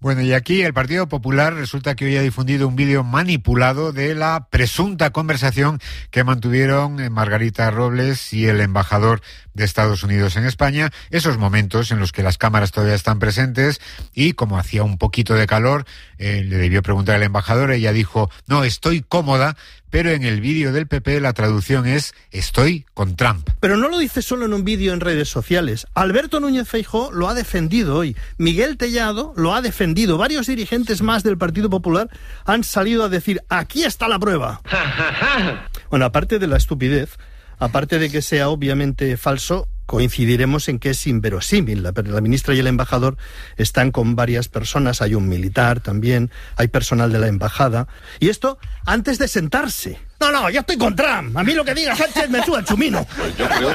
Speaker 32: Bueno, y aquí el Partido Popular resulta que hoy ha difundido un vídeo manipulado de la presunta conversación que mantuvieron Margarita Robles y el embajador de Estados Unidos en España, esos momentos en los que las cámaras todavía están presentes y como hacía un poquito de calor, eh, le debió preguntar al embajador, ella dijo, no, estoy cómoda, pero en el vídeo del P P la traducción es, estoy con Trump.
Speaker 8: Pero no lo dice solo en un vídeo en redes sociales. Alberto Núñez Feijóo lo ha defendido hoy. Miguel Tellado lo ha defendido. Varios dirigentes más del Partido Popular han salido a decir, aquí está la prueba. Bueno, aparte de la estupidez, aparte de que sea obviamente falso, coincidiremos en que es inverosímil. La, la ministra y el embajador están con varias personas, hay un militar también, hay personal de la embajada. Y esto antes de sentarse. No, no, yo estoy con Trump. A mí lo que diga Sánchez me suda el chumino.
Speaker 5: Pues yo creo...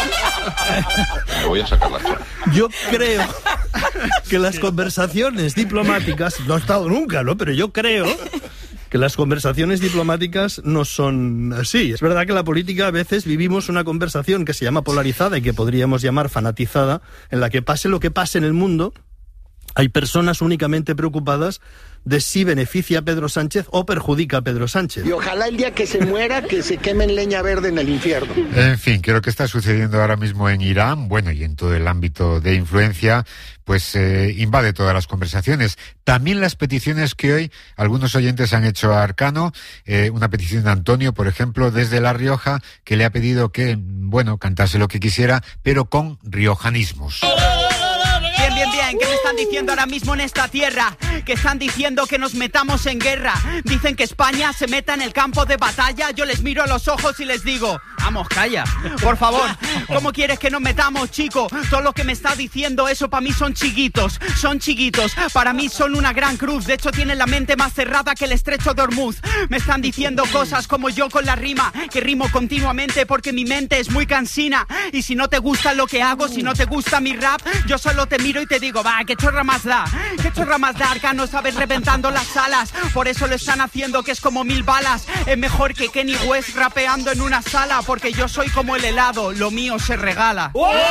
Speaker 5: Me voy a sacar la cara.
Speaker 8: Yo creo que las conversaciones diplomáticas, no he estado nunca, ¿no? Pero yo creo que las conversaciones diplomáticas no son así. Es verdad que en la política a veces vivimos una conversación que se llama polarizada y que podríamos llamar fanatizada, en la que pase lo que pase en el mundo, hay personas únicamente preocupadas de si beneficia a Pedro Sánchez o perjudica a Pedro Sánchez.
Speaker 10: Y ojalá el día que se muera, que se queme en leña verde en el infierno.
Speaker 32: En fin, que lo que está sucediendo ahora mismo en Irán, bueno, y en todo el ámbito de influencia, pues eh, invade todas las conversaciones. También las peticiones que hoy algunos oyentes han hecho a Arcano, eh, una petición de Antonio, por ejemplo, desde La Rioja, que le ha pedido que, bueno, cantase lo que quisiera, pero con riojanismos.
Speaker 11: Bien, bien, bien, ¿qué me están diciendo ahora mismo en esta tierra? Que están diciendo que nos metamos en guerra. Dicen que España se meta en el campo de batalla. Yo les miro a los ojos y les digo, vamos, calla, por favor. ¿Cómo quieres que nos metamos, chico? Todo lo que me está diciendo eso para mí son chiquitos. Son chiquitos, para mí son una gran cruz. De hecho tienen la mente más cerrada que el estrecho de Hormuz. Me están diciendo cosas como yo con la rima, que rimo continuamente porque mi mente es muy cansina. Y si no te gusta lo que hago, si no te gusta mi rap, yo solo te miro y te digo, va, qué chorra más da, qué chorra más da, Arcano, sabes, reventando las salas. Por eso lo están haciendo, que es como mil balas. Es mejor que Kenny West rapeando en una sala, porque yo soy como el helado, lo mío se regala.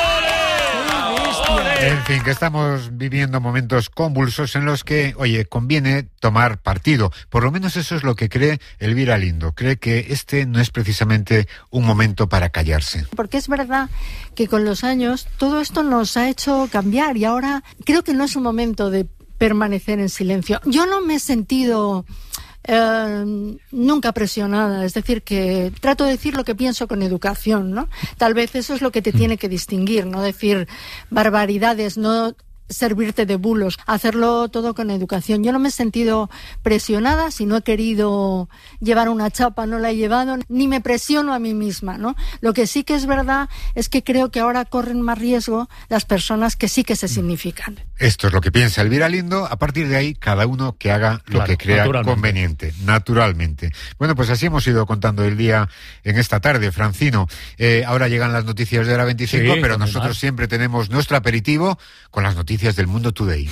Speaker 32: En fin, que estamos viviendo momentos convulsos en los que, oye, conviene tomar partido. Por lo menos eso es lo que cree Elvira Lindo. Cree que este no es precisamente un momento para callarse.
Speaker 12: Porque es verdad que con los años todo esto nos ha hecho cambiar y ahora creo que no es un momento de permanecer en silencio. Yo no me he sentido eh, nunca presionada, es decir, que trato de decir lo que pienso con educación, ¿no? Tal vez eso es lo que te tiene que distinguir, no decir barbaridades, no servirte de bulos, hacerlo todo con educación. Yo no me he sentido presionada, si no he querido llevar una chapa no la he llevado, ni me presiono a mí misma, ¿no? Lo que sí que es verdad es que creo que ahora corren más riesgo las personas que sí que se significan.
Speaker 32: Esto es lo que piensa Elvira Lindo. A partir de ahí, cada uno que haga lo
Speaker 2: claro,
Speaker 32: que crea
Speaker 2: naturalmente.
Speaker 32: conveniente, naturalmente. Bueno, pues así hemos ido contando el día en esta tarde, Francino. Eh, ahora llegan las noticias de la veinticinco, sí, pero nosotros más. siempre tenemos nuestro aperitivo con las noticias del Mundo Today.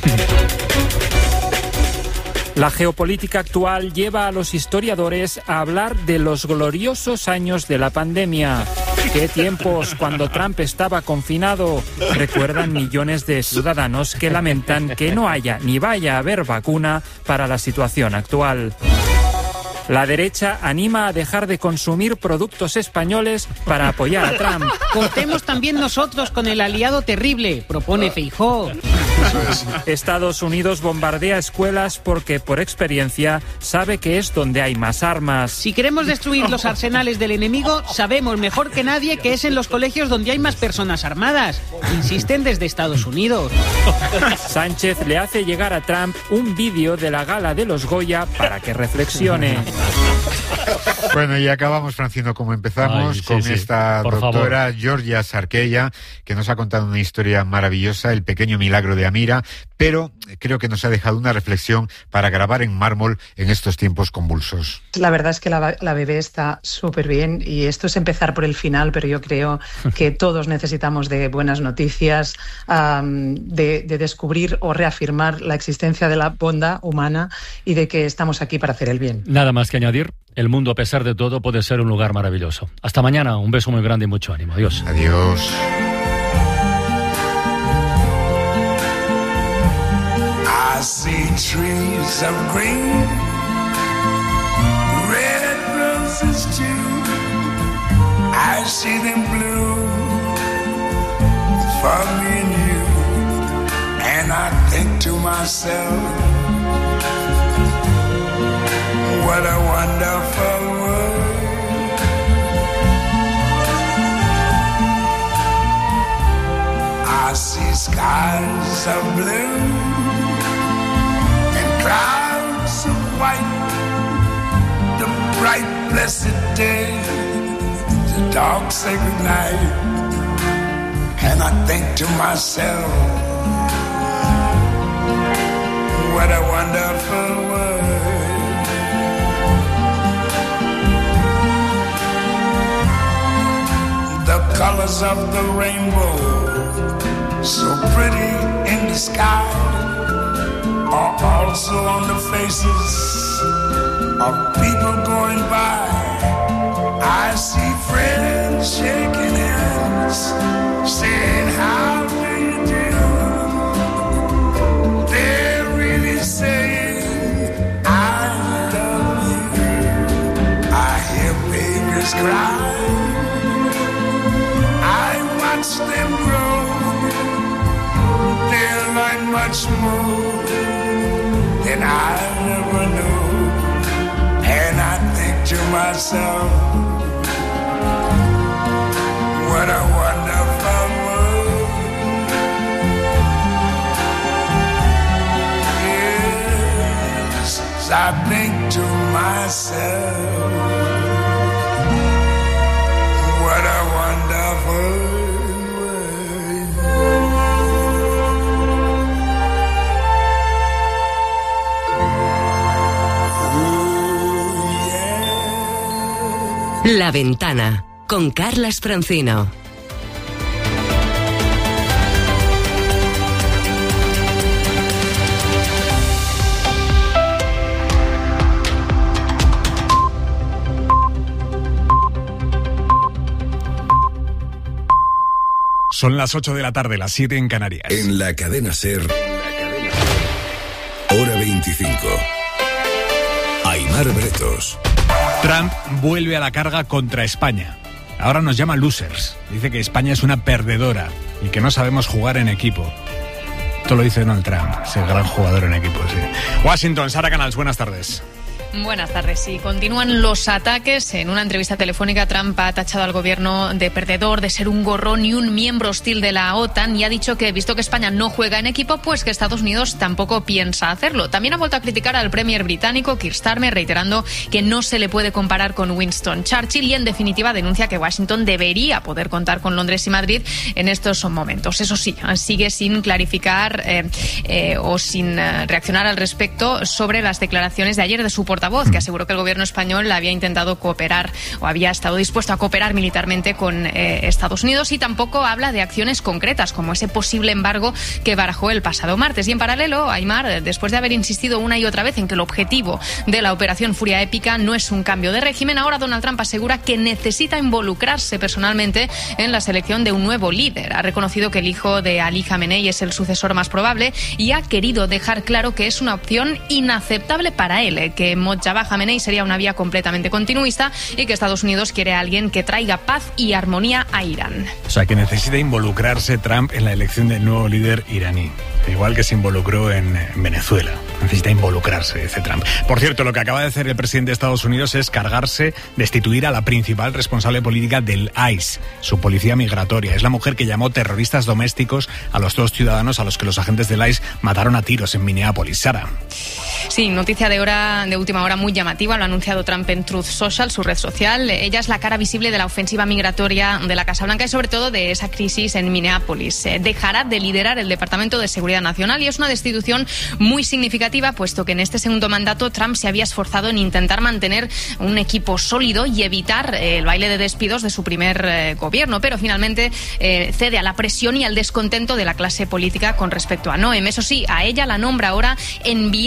Speaker 13: La geopolítica actual lleva a los historiadores a hablar de los gloriosos años de la pandemia. ¿Qué tiempos cuando Trump estaba confinado? Recuerdan millones de ciudadanos que lamentan que no haya ni vaya a haber vacuna para la situación actual. La derecha anima a dejar de consumir productos españoles para apoyar a Trump.
Speaker 14: Cortemos también nosotros con el aliado terrible, propone Feijóo.
Speaker 13: Estados Unidos bombardea escuelas porque, por experiencia, sabe que es donde hay más armas.
Speaker 14: Si queremos destruir los arsenales del enemigo, sabemos mejor que nadie que es en los colegios donde hay más personas armadas. Insisten desde Estados Unidos.
Speaker 13: Sánchez le hace llegar a Trump un vídeo de la gala de los Goya para que reflexione.
Speaker 32: Bueno, y acabamos, Francino, como empezamos, Ay, sí, con sí. esta Por doctora favor. Georgia Sarqueya, que nos ha contado una historia maravillosa, el pequeño milagro de Amira, pero creo que nos ha dejado una reflexión para grabar en mármol en estos tiempos convulsos.
Speaker 1: La verdad es que la, la bebé está súper bien y esto es empezar por el final, pero yo creo que todos necesitamos de buenas noticias, um, de, de descubrir o reafirmar la existencia de la bondad humana y de que estamos aquí para hacer el bien.
Speaker 2: Nada más que añadir, el mundo a pesar de todo puede ser un lugar maravilloso. Hasta mañana, un beso muy grande y mucho ánimo. Adiós.
Speaker 32: Adiós.
Speaker 21: I
Speaker 16: see trees of green, red roses too. I see them blue for me and you. And I think to myself, what a wonderful world. I see skies of blue and clouds of white, the bright blessed day, the dark sacred night. And I think to myself, what a wonderful world. The colors of the rainbow, so pretty in the sky, are also on the faces of people going by. I see friends shaking hands, saying, how do you do? They're really saying, I love you. I hear babies cry, I watch them grow. They'll learn much more than I ever knew. And I think to myself, what a wonderful world. Yes, I think to myself, what a wonderful world.
Speaker 15: La Ventana, con Carlas Francino.
Speaker 17: Son las ocho de la tarde, las siete en Canarias.
Speaker 19: En la cadena SER, hora veinticinco. Aimar Bretos.
Speaker 17: Trump vuelve a la carga contra España. Ahora nos llama losers. Dice que España es una perdedora y que no sabemos jugar en equipo. Esto lo dice Donald Trump, es el gran jugador en equipo, sí. Washington, Sara Canals, buenas tardes.
Speaker 7: Buenas tardes. Sí, continúan los ataques. En una entrevista telefónica, Trump ha tachado al gobierno de perdedor, de ser un gorrón y un miembro hostil de la OTAN, y ha dicho que, visto que España no juega en equipo, pues que Estados Unidos tampoco piensa hacerlo. También ha vuelto a criticar al premier británico Keir Starmer, reiterando que no se le puede comparar con Winston Churchill, y en definitiva denuncia que Washington debería poder contar con Londres y Madrid en estos momentos. Eso sí, sigue sin clarificar eh, eh, o sin eh, reaccionar al respecto sobre las declaraciones de ayer de su portavoz, que aseguró que el gobierno español había intentado cooperar o había estado dispuesto a cooperar militarmente con eh, Estados Unidos, y tampoco habla de acciones concretas como ese posible embargo que barajó el pasado martes. Y en paralelo, Aimar, después de haber insistido una y otra vez en que el objetivo de la operación Furia Épica no es un cambio de régimen, ahora Donald Trump asegura que necesita involucrarse personalmente en la selección de un nuevo líder. Ha reconocido que el hijo de Ali Khamenei es el sucesor más probable y ha querido dejar claro que es una opción inaceptable para él, que Mojtaba Khamenei sería una vía completamente continuista y que Estados Unidos quiere a alguien que traiga paz y armonía a Irán.
Speaker 17: O sea, que necesita involucrarse Trump en la elección del nuevo líder iraní, igual que se involucró en Venezuela. Necesita involucrarse, dice Trump. Por cierto, lo que acaba de hacer el presidente de Estados Unidos es cargarse, destituir a la principal responsable política del I C E, su policía migratoria. Es la mujer que llamó terroristas domésticos a los dos ciudadanos a los que los agentes del I C E mataron a tiros en Minneapolis. Sara.
Speaker 7: Sí, noticia de hora de última hora muy llamativa, lo ha anunciado Trump en Truth Social, su red social. Ella es la cara visible de la ofensiva migratoria de la Casa Blanca y sobre todo de esa crisis en Minneapolis. Dejará de liderar el Departamento de Seguridad Nacional y es una destitución muy significativa, puesto que en este segundo mandato Trump se había esforzado en intentar mantener un equipo sólido y evitar el baile de despidos de su primer eh, gobierno, pero finalmente eh, cede a la presión y al descontento de la clase política con respecto a Noem. Eso sí, a ella la nombra ahora enviada especial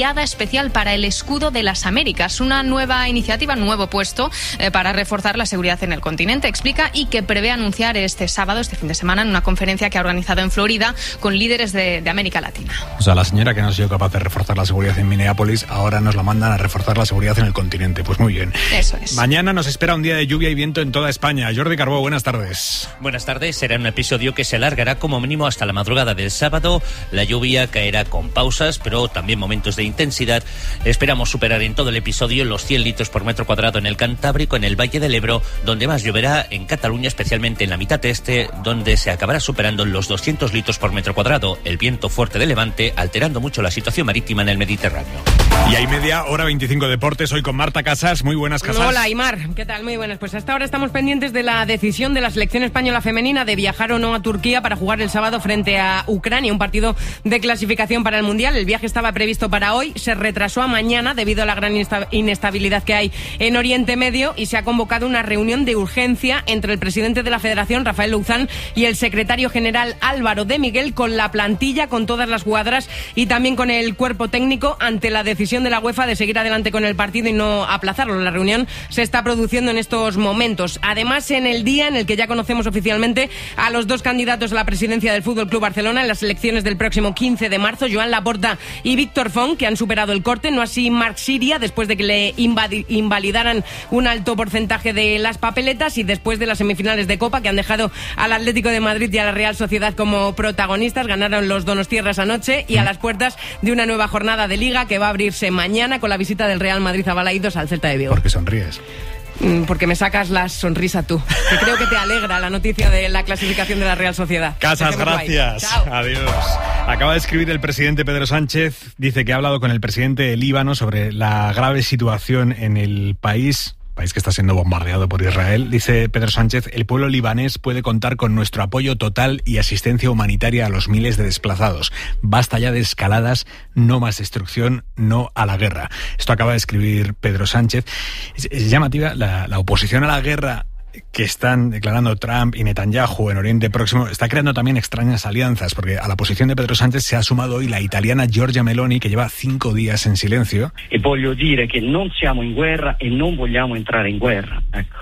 Speaker 7: especial para el escudo de las Américas, una nueva iniciativa, un nuevo puesto eh, para reforzar la seguridad en el continente, explica, y que prevé anunciar este sábado, este fin de semana, en una conferencia que ha organizado en Florida con líderes de, de América Latina.
Speaker 17: O sea, la señora que no ha sido capaz de reforzar la seguridad en Minneapolis, ahora nos la mandan a reforzar la seguridad en el continente. Pues muy bien.
Speaker 7: Eso es.
Speaker 17: Mañana nos espera un día de lluvia y viento en toda España. Jordi Carbó, buenas tardes.
Speaker 18: Buenas tardes. Será un episodio que se alargará como mínimo hasta la madrugada del sábado. La lluvia caerá con pausas, pero también momentos de intensidad. Esperamos superar en todo el episodio los cien litros por metro cuadrado en el Cantábrico, en el Valle del Ebro, donde más lloverá en Cataluña, especialmente en la mitad este, donde se acabará superando los doscientos litros por metro cuadrado. El viento fuerte de levante alterando mucho la situación marítima en el Mediterráneo.
Speaker 17: Y hay media hora veinticinco deportes hoy con Marta Casas. Muy buenas, Casas.
Speaker 18: Hola, Aimar. ¿Qué tal? Muy buenas. Pues hasta ahora estamos pendientes de la decisión de la selección española femenina de viajar o no a Turquía para jugar el sábado frente a Ucrania, un partido de clasificación para el Mundial. El viaje estaba previsto para hoy, se retrasó a mañana debido a la gran inestabilidad que hay en Oriente Medio, y se ha convocado una reunión de urgencia entre el presidente de la Federación, Rafael Louzán, y el secretario general Álvaro de Miguel, con la plantilla, con todas las jugadoras y también con el cuerpo técnico, ante la decisión de la UEFA de seguir adelante con el partido y no aplazarlo. La reunión se está produciendo en estos momentos. Además, en el día en el que ya conocemos oficialmente a los dos candidatos a la presidencia del Fútbol Club Barcelona en las elecciones del próximo quince de marzo, Joan Laporta y Víctor Font, que han superado el corte, no así Marc Siria, después de que le invalidaran un alto porcentaje de las papeletas, y después de las semifinales de Copa que han dejado al Atlético de Madrid y a la Real Sociedad como protagonistas. Ganaron los donostiarras anoche, y a las puertas de una nueva jornada de Liga que va a abrirse mañana con la visita del Real Madrid a Balaídos al Celta de Vigo.
Speaker 17: ¿Por qué sonríes?
Speaker 18: Porque me sacas la sonrisa tú, que creo que te alegra la noticia de la clasificación de la Real Sociedad.
Speaker 17: Casas, gracias. Adiós. Acaba de escribir el presidente Pedro Sánchez, dice que ha hablado con el presidente de Líbano sobre la grave situación en el país, país que está siendo bombardeado por Israel. Dice Pedro Sánchez: el pueblo libanés puede contar con nuestro apoyo total y asistencia humanitaria a los miles de desplazados. Basta ya de escaladas, no más destrucción, no a la guerra. Esto acaba de escribir Pedro Sánchez. Es, es llamativa la, la oposición a la guerra que están declarando Trump y Netanyahu en Oriente Próximo. Está creando también extrañas alianzas, porque a la posición de Pedro Sánchez se ha sumado hoy la italiana Giorgia Meloni, que lleva cinco días en silencio.
Speaker 20: E voglio dire che non siamo in guerra e non vogliamo entrare in guerra. Ecco.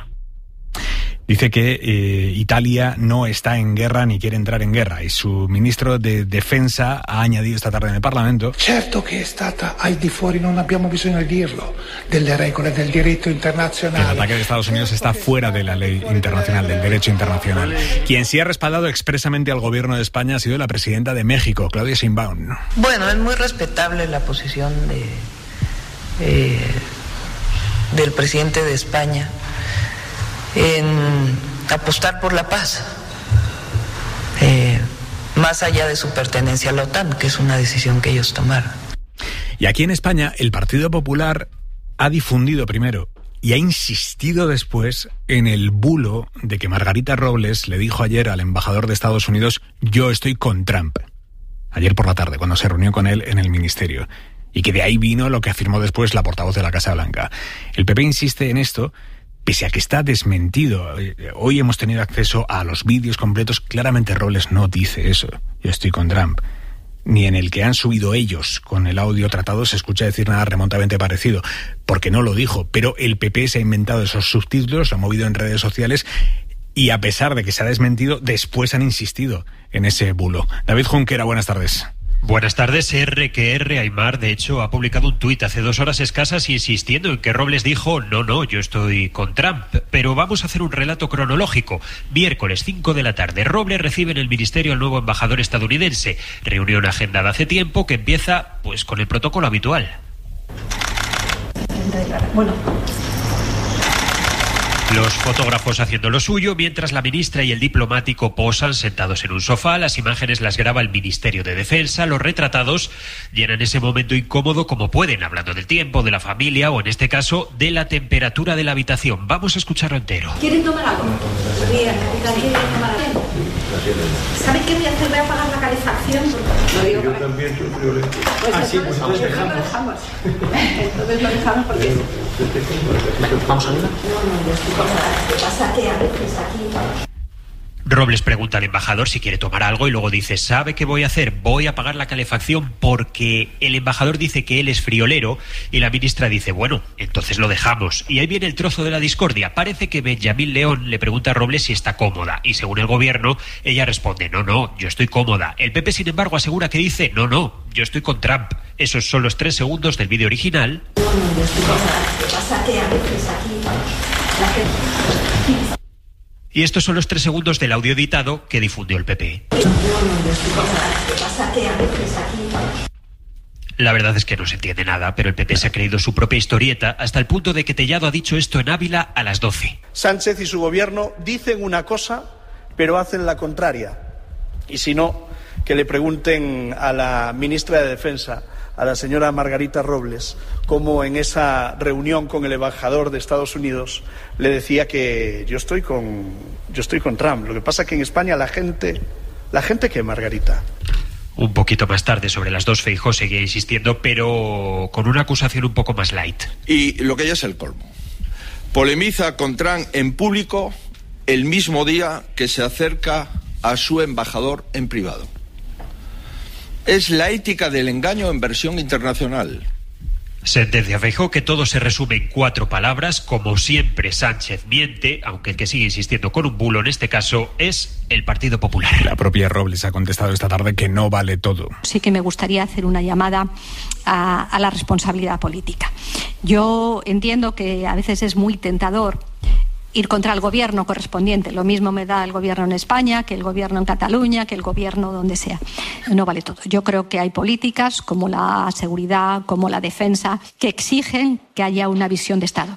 Speaker 17: Dice que eh, Italia no está en guerra ni quiere entrar en guerra, y su ministro de Defensa ha añadido esta tarde en el Parlamento:
Speaker 10: certo che è stata al di fuori, non abbiamo bisogno di dirlo, delle regole del diritto internazionale.
Speaker 17: El ataque de Estados Unidos está fuera de la ley internacional, del derecho internacional. Quien sí ha respaldado expresamente al gobierno de España ha sido la presidenta de México, Claudia Sheinbaum.
Speaker 22: Bueno, es muy respetable la posición de eh, del presidente de España en apostar por la paz, eh, más allá de su pertenencia a la OTAN, que es una decisión que ellos tomaron.
Speaker 17: Y aquí en España el Partido Popular ha difundido primero y ha insistido después en el bulo de que Margarita Robles le dijo ayer al embajador de Estados Unidos: yo estoy con Trump. Ayer por la tarde, cuando se reunió con él en el ministerio. Y que de ahí vino lo que afirmó después la portavoz de la Casa Blanca. El P P insiste en esto, pese a que está desmentido. Hoy hemos tenido acceso a los vídeos completos. Claramente Robles no dice eso: yo estoy con Trump. Ni en el que han subido ellos con el audio tratado se escucha decir nada remotamente parecido, porque no lo dijo. Pero el P P se ha inventado esos subtítulos, lo ha movido en redes sociales, y a pesar de que se ha desmentido, después han insistido en ese bulo. David Junquera, buenas tardes.
Speaker 23: Buenas tardes. R que R, Aimar, de hecho, ha publicado un tuit hace dos horas escasas insistiendo en que Robles dijo: no, no, yo estoy con Trump. Pero vamos a hacer un relato cronológico. Miércoles cinco de la tarde, Robles recibe en el ministerio al nuevo embajador estadounidense. Reunión agendada hace tiempo que empieza pues con el protocolo habitual.
Speaker 22: Bueno.
Speaker 23: Los fotógrafos haciendo lo suyo, mientras la ministra y el diplomático posan sentados en un sofá. Las imágenes las graba el Ministerio de Defensa. Los retratados llenan ese momento incómodo como pueden, hablando del tiempo, de la familia o, en este caso, de la temperatura de la habitación. Vamos a escucharlo entero.
Speaker 24: ¿Quieren tomar algo? Bien, ¿quieren tomar algo? ¿Saben qué voy a hacer? Voy a apagar la calefacción. Lo digo. Yo para... también sufro. Pues ah, sí, pues entonces lo dejamos. Entonces lo dejamos porque...
Speaker 23: ¿Vamos a ver?
Speaker 24: No, no, yo estoy... ¿Qué pasa? Que a veces aquí...
Speaker 23: Robles pregunta al embajador si quiere tomar algo y luego dice, ¿sabe qué voy a hacer? Voy a apagar la calefacción porque el embajador dice que él es friolero y la ministra dice, bueno, entonces lo dejamos. Y ahí viene el trozo de la discordia. Parece que Benjamín León le pregunta a Robles si está cómoda y según el gobierno, ella responde, no, no, yo estoy cómoda. El P P, sin embargo, asegura que dice, no, no, yo estoy con Trump. Esos son los tres segundos del vídeo original.
Speaker 24: No, no, yo estoy cómoda. Lo que pasa que a veces aquí la gente...
Speaker 23: Y estos son los tres segundos del audio editado que difundió el P P. La verdad es que no se entiende nada, pero el P P se ha creído su propia historieta hasta el punto de que Tellado ha dicho esto en Ávila a las doce.
Speaker 3: Sánchez y su gobierno dicen una cosa, pero hacen la contraria. Y si no, que le pregunten a la ministra de Defensa, a la señora Margarita Robles, cómo en esa reunión con el embajador de Estados Unidos le decía que yo estoy con yo estoy con Trump. Lo que pasa es que en España la gente, la gente que Margarita.
Speaker 23: Un poquito más tarde, sobre las dos, Feijóo seguía insistiendo, pero con una acusación un poco más light.
Speaker 4: Y lo que ya es el colmo. Polemiza con Trump en público el mismo día que se acerca a su embajador en privado. Es la ética del engaño en versión internacional.
Speaker 23: Sentencia Feijóo que todo se resume en cuatro palabras. Como siempre, Sánchez miente, aunque el que sigue insistiendo con un bulo en este caso es el Partido Popular.
Speaker 17: La propia Robles ha contestado esta tarde que no vale todo.
Speaker 5: Sí que me gustaría hacer una llamada a, a la responsabilidad política. Yo entiendo que a veces es muy tentador ir contra el gobierno correspondiente. Lo mismo me da el gobierno en España, que el gobierno en Cataluña, que el gobierno donde sea. No vale todo. Yo creo que hay políticas como la seguridad, como la defensa, que exigen que haya una visión de Estado.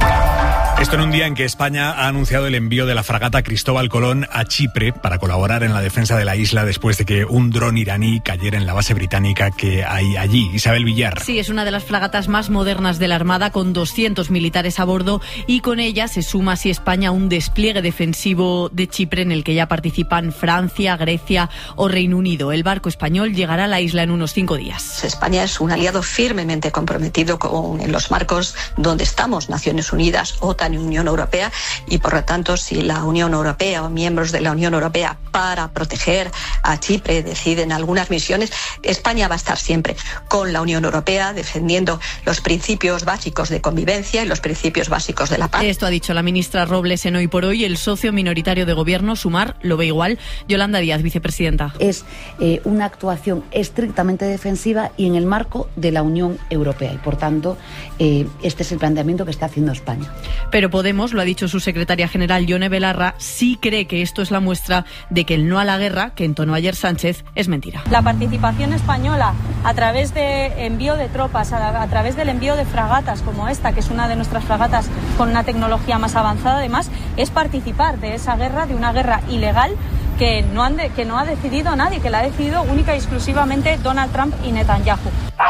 Speaker 17: Esto en un día en que España ha anunciado el envío de la fragata Cristóbal Colón a Chipre para colaborar en la defensa de la isla después de que un dron iraní cayera en la base británica que hay allí. Isabel Villar.
Speaker 6: Sí, es una de las fragatas más modernas de la Armada, con doscientos militares a bordo, y con ella se suma así España a un despliegue defensivo de Chipre en el que ya participan Francia, Grecia o Reino Unido. El barco español llegará a la isla en unos cinco días.
Speaker 5: España es un aliado firmemente comprometido con, en los marcos donde estamos, Naciones Unidas, OTAN y Unión Europea, y por lo tanto si la Unión Europea o miembros de la Unión Europea para proteger a Chipre deciden algunas misiones, España va a estar siempre con la Unión Europea defendiendo los principios básicos de convivencia y los principios básicos de la paz.
Speaker 6: Esto ha dicho la ministra Robles en Hoy por Hoy. El socio minoritario de gobierno, Sumar, lo ve igual. Yolanda Díaz, vicepresidenta.
Speaker 9: Es eh, una actuación estrictamente defensiva y en el marco de la Unión Europea, y por tanto eh, este es el planteamiento que está haciendo España.
Speaker 6: Pero Podemos, lo ha dicho su secretaria general Yone Belarra, sí cree que esto es la muestra de que el no a la guerra, que entonó ayer Sánchez, es mentira.
Speaker 25: La participación española a través de envío de tropas, a, a través del envío de fragatas como esta, que es una de nuestras fragatas con una tecnología más avanzada, además, es participar de esa guerra, de una guerra ilegal que no, han de, que no ha decidido nadie, que la ha decidido única y exclusivamente Donald Trump y Netanyahu.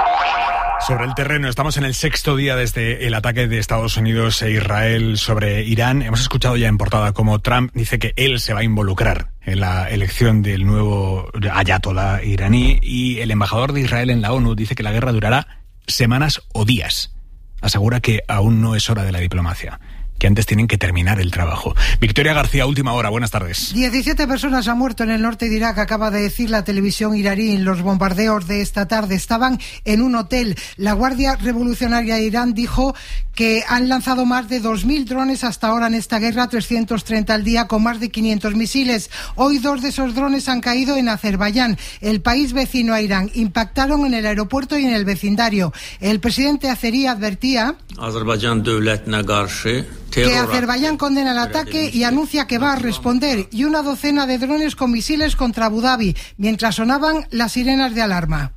Speaker 17: Sobre el terreno, estamos en el sexto día desde el ataque de Estados Unidos e Israel sobre Irán. Hemos escuchado ya en portada cómo Trump dice que él se va a involucrar en la elección del nuevo ayatolá iraní, y el embajador de Israel en la ONU dice que la guerra durará semanas o días. Asegura que aún no es hora de la diplomacia, que antes tienen que terminar el trabajo. Victoria García, última hora, buenas tardes.
Speaker 26: diecisiete personas han muerto en el norte de Irak, acaba de decir la televisión iraní. Los bombardeos de esta tarde estaban en un hotel. La Guardia Revolucionaria de Irán dijo que han lanzado más de dos mil drones hasta ahora en esta guerra, trescientos treinta al día, con más de quinientos misiles. Hoy dos de esos drones han caído en Azerbaiyán, el país vecino a Irán. Impactaron en el aeropuerto y en el vecindario. El presidente azerí advertía que Azerbaiyán condena el ataque y anuncia que va a responder, y una docena de drones con misiles contra Abu Dhabi, mientras sonaban las sirenas de alarma.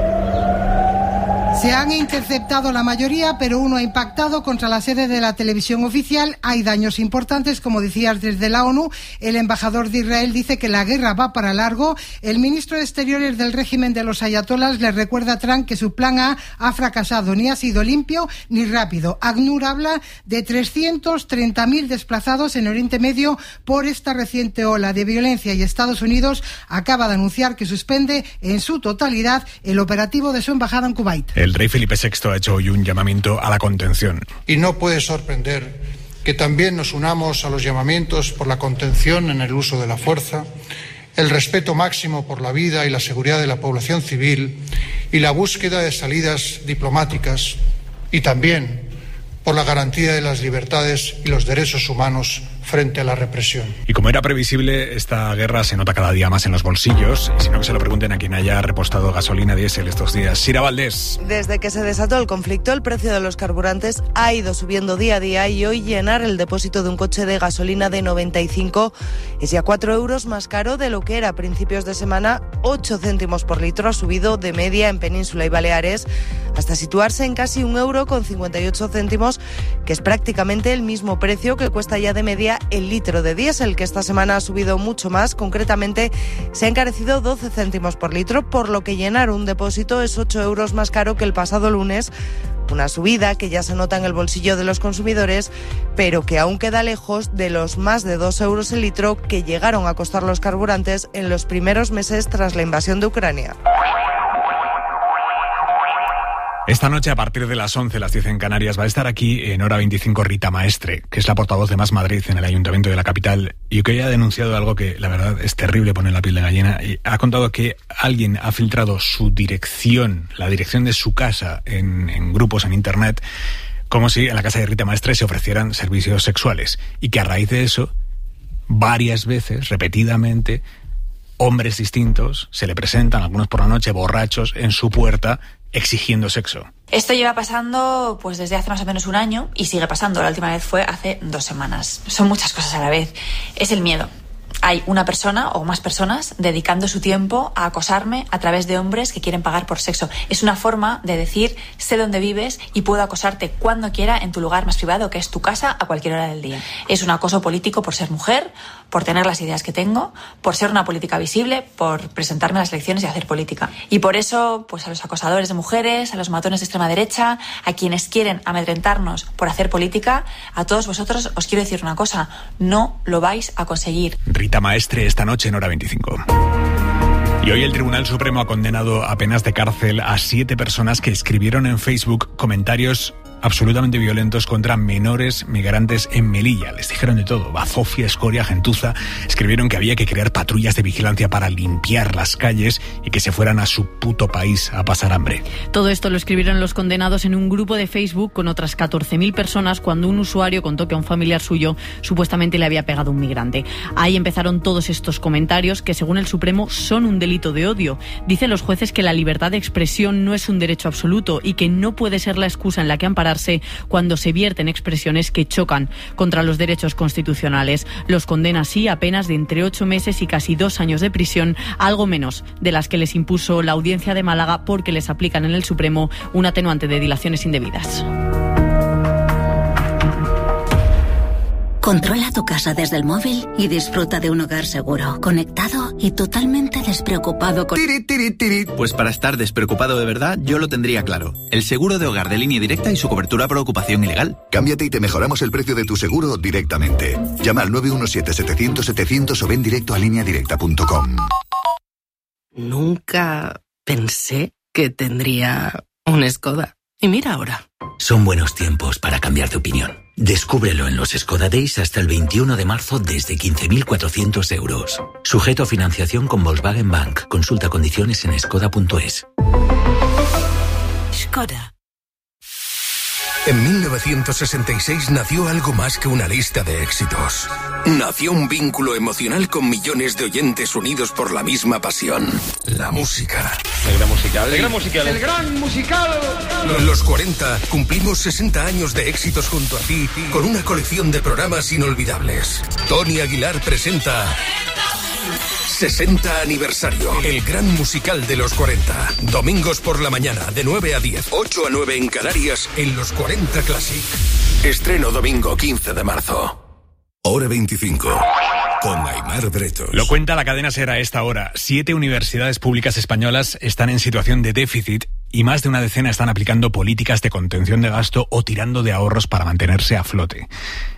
Speaker 26: Se han interceptado la mayoría, pero uno ha impactado contra la sede de la televisión oficial. Hay daños importantes, como decías, desde la ONU. El embajador de Israel dice que la guerra va para largo. El ministro de Exteriores del régimen de los ayatolás le recuerda a Trump que su plan A ha fracasado, ni ha sido limpio ni rápido. ACNUR habla de trescientos treinta mil desplazados en Oriente Medio por esta reciente ola de violencia, y Estados Unidos acaba de anunciar que suspende en su totalidad el operativo de su embajada en Kuwait.
Speaker 17: El rey Felipe sexto ha hecho hoy un llamamiento a la contención.
Speaker 10: Y no puede sorprender que también nos unamos a los llamamientos por la contención en el uso de la fuerza, el respeto máximo por la vida y la seguridad de la población civil y la búsqueda de salidas diplomáticas, y también por la garantía de las libertades y los derechos humanos frente a la represión.
Speaker 17: Y como era previsible, esta guerra se nota cada día más en los bolsillos, y si no, que se lo pregunten a quien haya repostado gasolina diésel estos días. Sira Valdés.
Speaker 1: Desde que se desató el conflicto, el precio de los carburantes ha ido subiendo día a día, y hoy llenar el depósito de un coche de gasolina de noventa y cinco es ya cuatro euros más caro de lo que era a principios de semana. ocho céntimos por litro ha subido de media en Península y Baleares, hasta situarse en casi un euro con cincuenta y ocho céntimos, que es prácticamente el mismo precio que cuesta ya de media el litro de diésel, que esta semana ha subido mucho más. Concretamente, se ha encarecido doce céntimos por litro, por lo que llenar un depósito es ocho euros más caro que el pasado lunes. Una subida que ya se nota en el bolsillo de los consumidores, pero que aún queda lejos de los más de dos euros el litro que llegaron a costar los carburantes en los primeros meses tras la invasión de Ucrania.
Speaker 17: Esta noche, a partir de las once, las diez en Canarias, va a estar aquí en Hora veinticinco Rita Maestre, que es la portavoz de Más Madrid en el Ayuntamiento de la capital, y que hoy ha denunciado algo que, la verdad, es terrible, poner la piel de gallina, y ha contado que alguien ha filtrado su dirección, la dirección de su casa, en, en grupos en Internet, como si en la casa de Rita Maestre se ofrecieran servicios sexuales, y que a raíz de eso, varias veces, repetidamente, hombres distintos se le presentan, algunos por la noche, borrachos, en su puerta, exigiendo sexo.
Speaker 2: Esto lleva pasando pues desde hace más o menos un año y sigue pasando. La última vez fue hace dos semanas. Son muchas cosas a la vez. Es el miedo. Hay una persona o más personas dedicando su tiempo a acosarme a través de hombres que quieren pagar por sexo. Es una forma de decir, sé dónde vives y puedo acosarte cuando quiera en tu lugar más privado, que es tu casa, a cualquier hora del día. Es un acoso político por ser mujer, por tener las ideas que tengo, por ser una política visible, por presentarme a las elecciones y hacer política. Y por eso, pues a los acosadores de mujeres, a los matones de extrema derecha, a quienes quieren amedrentarnos por hacer política, a todos vosotros os quiero decir una cosa, no lo vais a conseguir.
Speaker 17: Rita Maestre esta noche en Hora veinticinco. Y hoy el Tribunal Supremo ha condenado a penas de cárcel a siete personas que escribieron en Facebook comentarios absolutamente violentos contra menores migrantes en Melilla. Les dijeron de todo, bazofia, escoria, gentuza. Escribieron que había que crear patrullas de vigilancia para limpiar las calles y que se fueran a su puto país a pasar hambre.
Speaker 6: Todo esto lo escribieron los condenados en un grupo de Facebook con otras catorce mil personas cuando un usuario contó que a un familiar suyo supuestamente le había pegado un migrante. Ahí empezaron todos estos comentarios que, según el Supremo, son un delito de odio. Dicen los jueces que la libertad de expresión no es un derecho absoluto y que no puede ser la excusa en la que ampararse cuando se vierten expresiones que chocan contra los derechos constitucionales. Los condena así a penas de entre ocho meses y casi dos años de prisión, algo menos de las que les impuso la Audiencia de Málaga, porque les aplican en el Supremo un atenuante de dilaciones indebidas.
Speaker 8: Controla tu casa desde el móvil y disfruta de un hogar seguro, conectado y totalmente despreocupado con...
Speaker 11: Tiri, tiri, tiri. Pues para estar despreocupado de verdad, yo lo tendría claro. El seguro de hogar de Línea Directa y su cobertura por ocupación ilegal.
Speaker 12: Cámbiate y te mejoramos el precio de tu seguro directamente. Llama al nueve uno siete, setecientos, setecientos o ven directo a línea directa punto com.
Speaker 13: Nunca pensé que tendría un Skoda. Y mira ahora.
Speaker 14: Son buenos tiempos para cambiar de opinión. Descúbrelo en los Skoda Days hasta el veintiuno de marzo desde quince mil cuatrocientos euros. Sujeto a financiación con Volkswagen Bank. Consulta condiciones en skoda punto es.
Speaker 8: Skoda.
Speaker 27: En mil novecientos sesenta y seis nació algo más que una lista de éxitos. Nació un vínculo emocional con millones de oyentes unidos por la misma pasión. La música.
Speaker 4: El gran musical. El gran musical.
Speaker 27: El gran musical. Los cuarenta cumplimos sesenta años de éxitos junto a ti con una colección de programas inolvidables. Tony Aguilar presenta sesenta aniversario. El gran musical de los cuarenta. Domingos por la mañana, de nueve a diez, ocho a nueve en Canarias, en los cuarenta Classic. Estreno domingo quince de marzo.
Speaker 19: Hora veinticinco. Con Aimar Bretos.
Speaker 17: Lo cuenta la cadena SER a esta hora. Siete universidades públicas españolas están en situación de déficit y más de una decena están aplicando políticas de contención de gasto o tirando de ahorros para mantenerse a flote.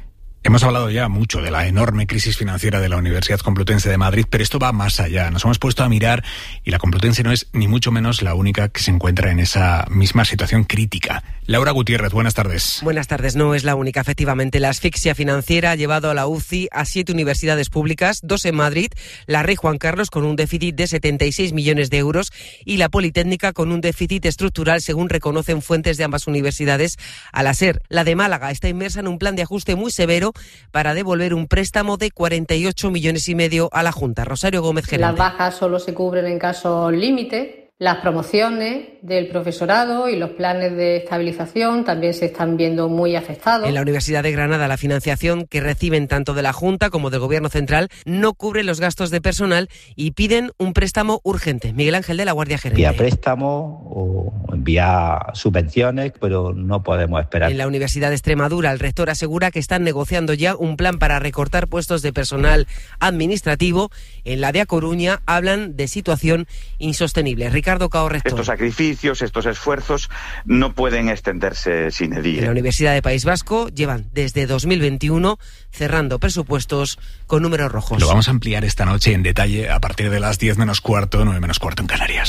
Speaker 17: Hemos hablado ya mucho de la enorme crisis financiera de la Universidad Complutense de Madrid, pero esto va más allá. Nos hemos puesto a mirar y la Complutense no es ni mucho menos la única que se encuentra en esa misma situación crítica. Laura Gutiérrez, buenas tardes.
Speaker 7: Buenas tardes, no es la única. Efectivamente, la asfixia financiera ha llevado a la U C I a siete universidades públicas, dos en Madrid, la Rey Juan Carlos con un déficit de setenta y seis millones de euros y la Politécnica con un déficit estructural, según reconocen fuentes de ambas universidades a la SER. La de Málaga está inmersa en un plan de ajuste muy severo para devolver un préstamo de cuarenta y ocho millones y medio a la Junta. Rosario Gómez, gerente.
Speaker 15: Las bajas solo se cubren en casos límite. Las promociones del profesorado y los planes de estabilización también se están viendo muy afectados.
Speaker 7: En la Universidad de Granada, la financiación que reciben tanto de la Junta como del Gobierno Central no cubre los gastos de personal y piden un préstamo urgente. Miguel Ángel de la Guardia, gerente.
Speaker 16: Envía préstamos o envía subvenciones, pero no podemos esperar.
Speaker 7: En la Universidad de Extremadura, el rector asegura que están negociando ya un plan para recortar puestos de personal administrativo. En la de A Coruña hablan de situación insostenible. Ricardo Cao Rector.
Speaker 18: Estos sacrificios, estos esfuerzos no pueden extenderse sin edie.
Speaker 7: En la Universidad de País Vasco llevan desde dos mil veintiuno cerrando presupuestos con números rojos.
Speaker 17: Lo vamos a ampliar esta noche en detalle a partir de las diez menos cuarto, nueve menos cuarto en Canarias.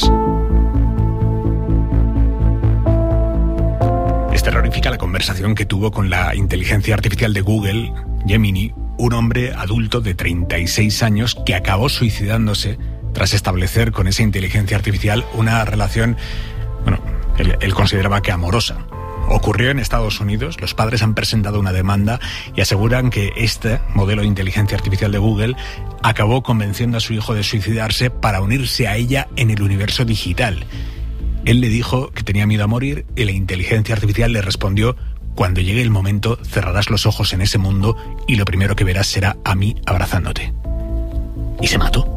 Speaker 17: Es terrorífica la conversación que tuvo con la inteligencia artificial de Google, Gemini, un hombre adulto de treinta y seis años que acabó suicidándose tras establecer con esa inteligencia artificial una relación, bueno, él, él consideraba que amorosa. Ocurrió en Estados Unidos, los padres han presentado una demanda y aseguran que este modelo de inteligencia artificial de Google acabó convenciendo a su hijo de suicidarse para unirse a ella en el universo digital. Él le dijo que tenía miedo a morir y la inteligencia artificial le respondió: cuando llegue el momento cerrarás los ojos en ese mundo y lo primero que verás será a mí abrazándote. Y se mató.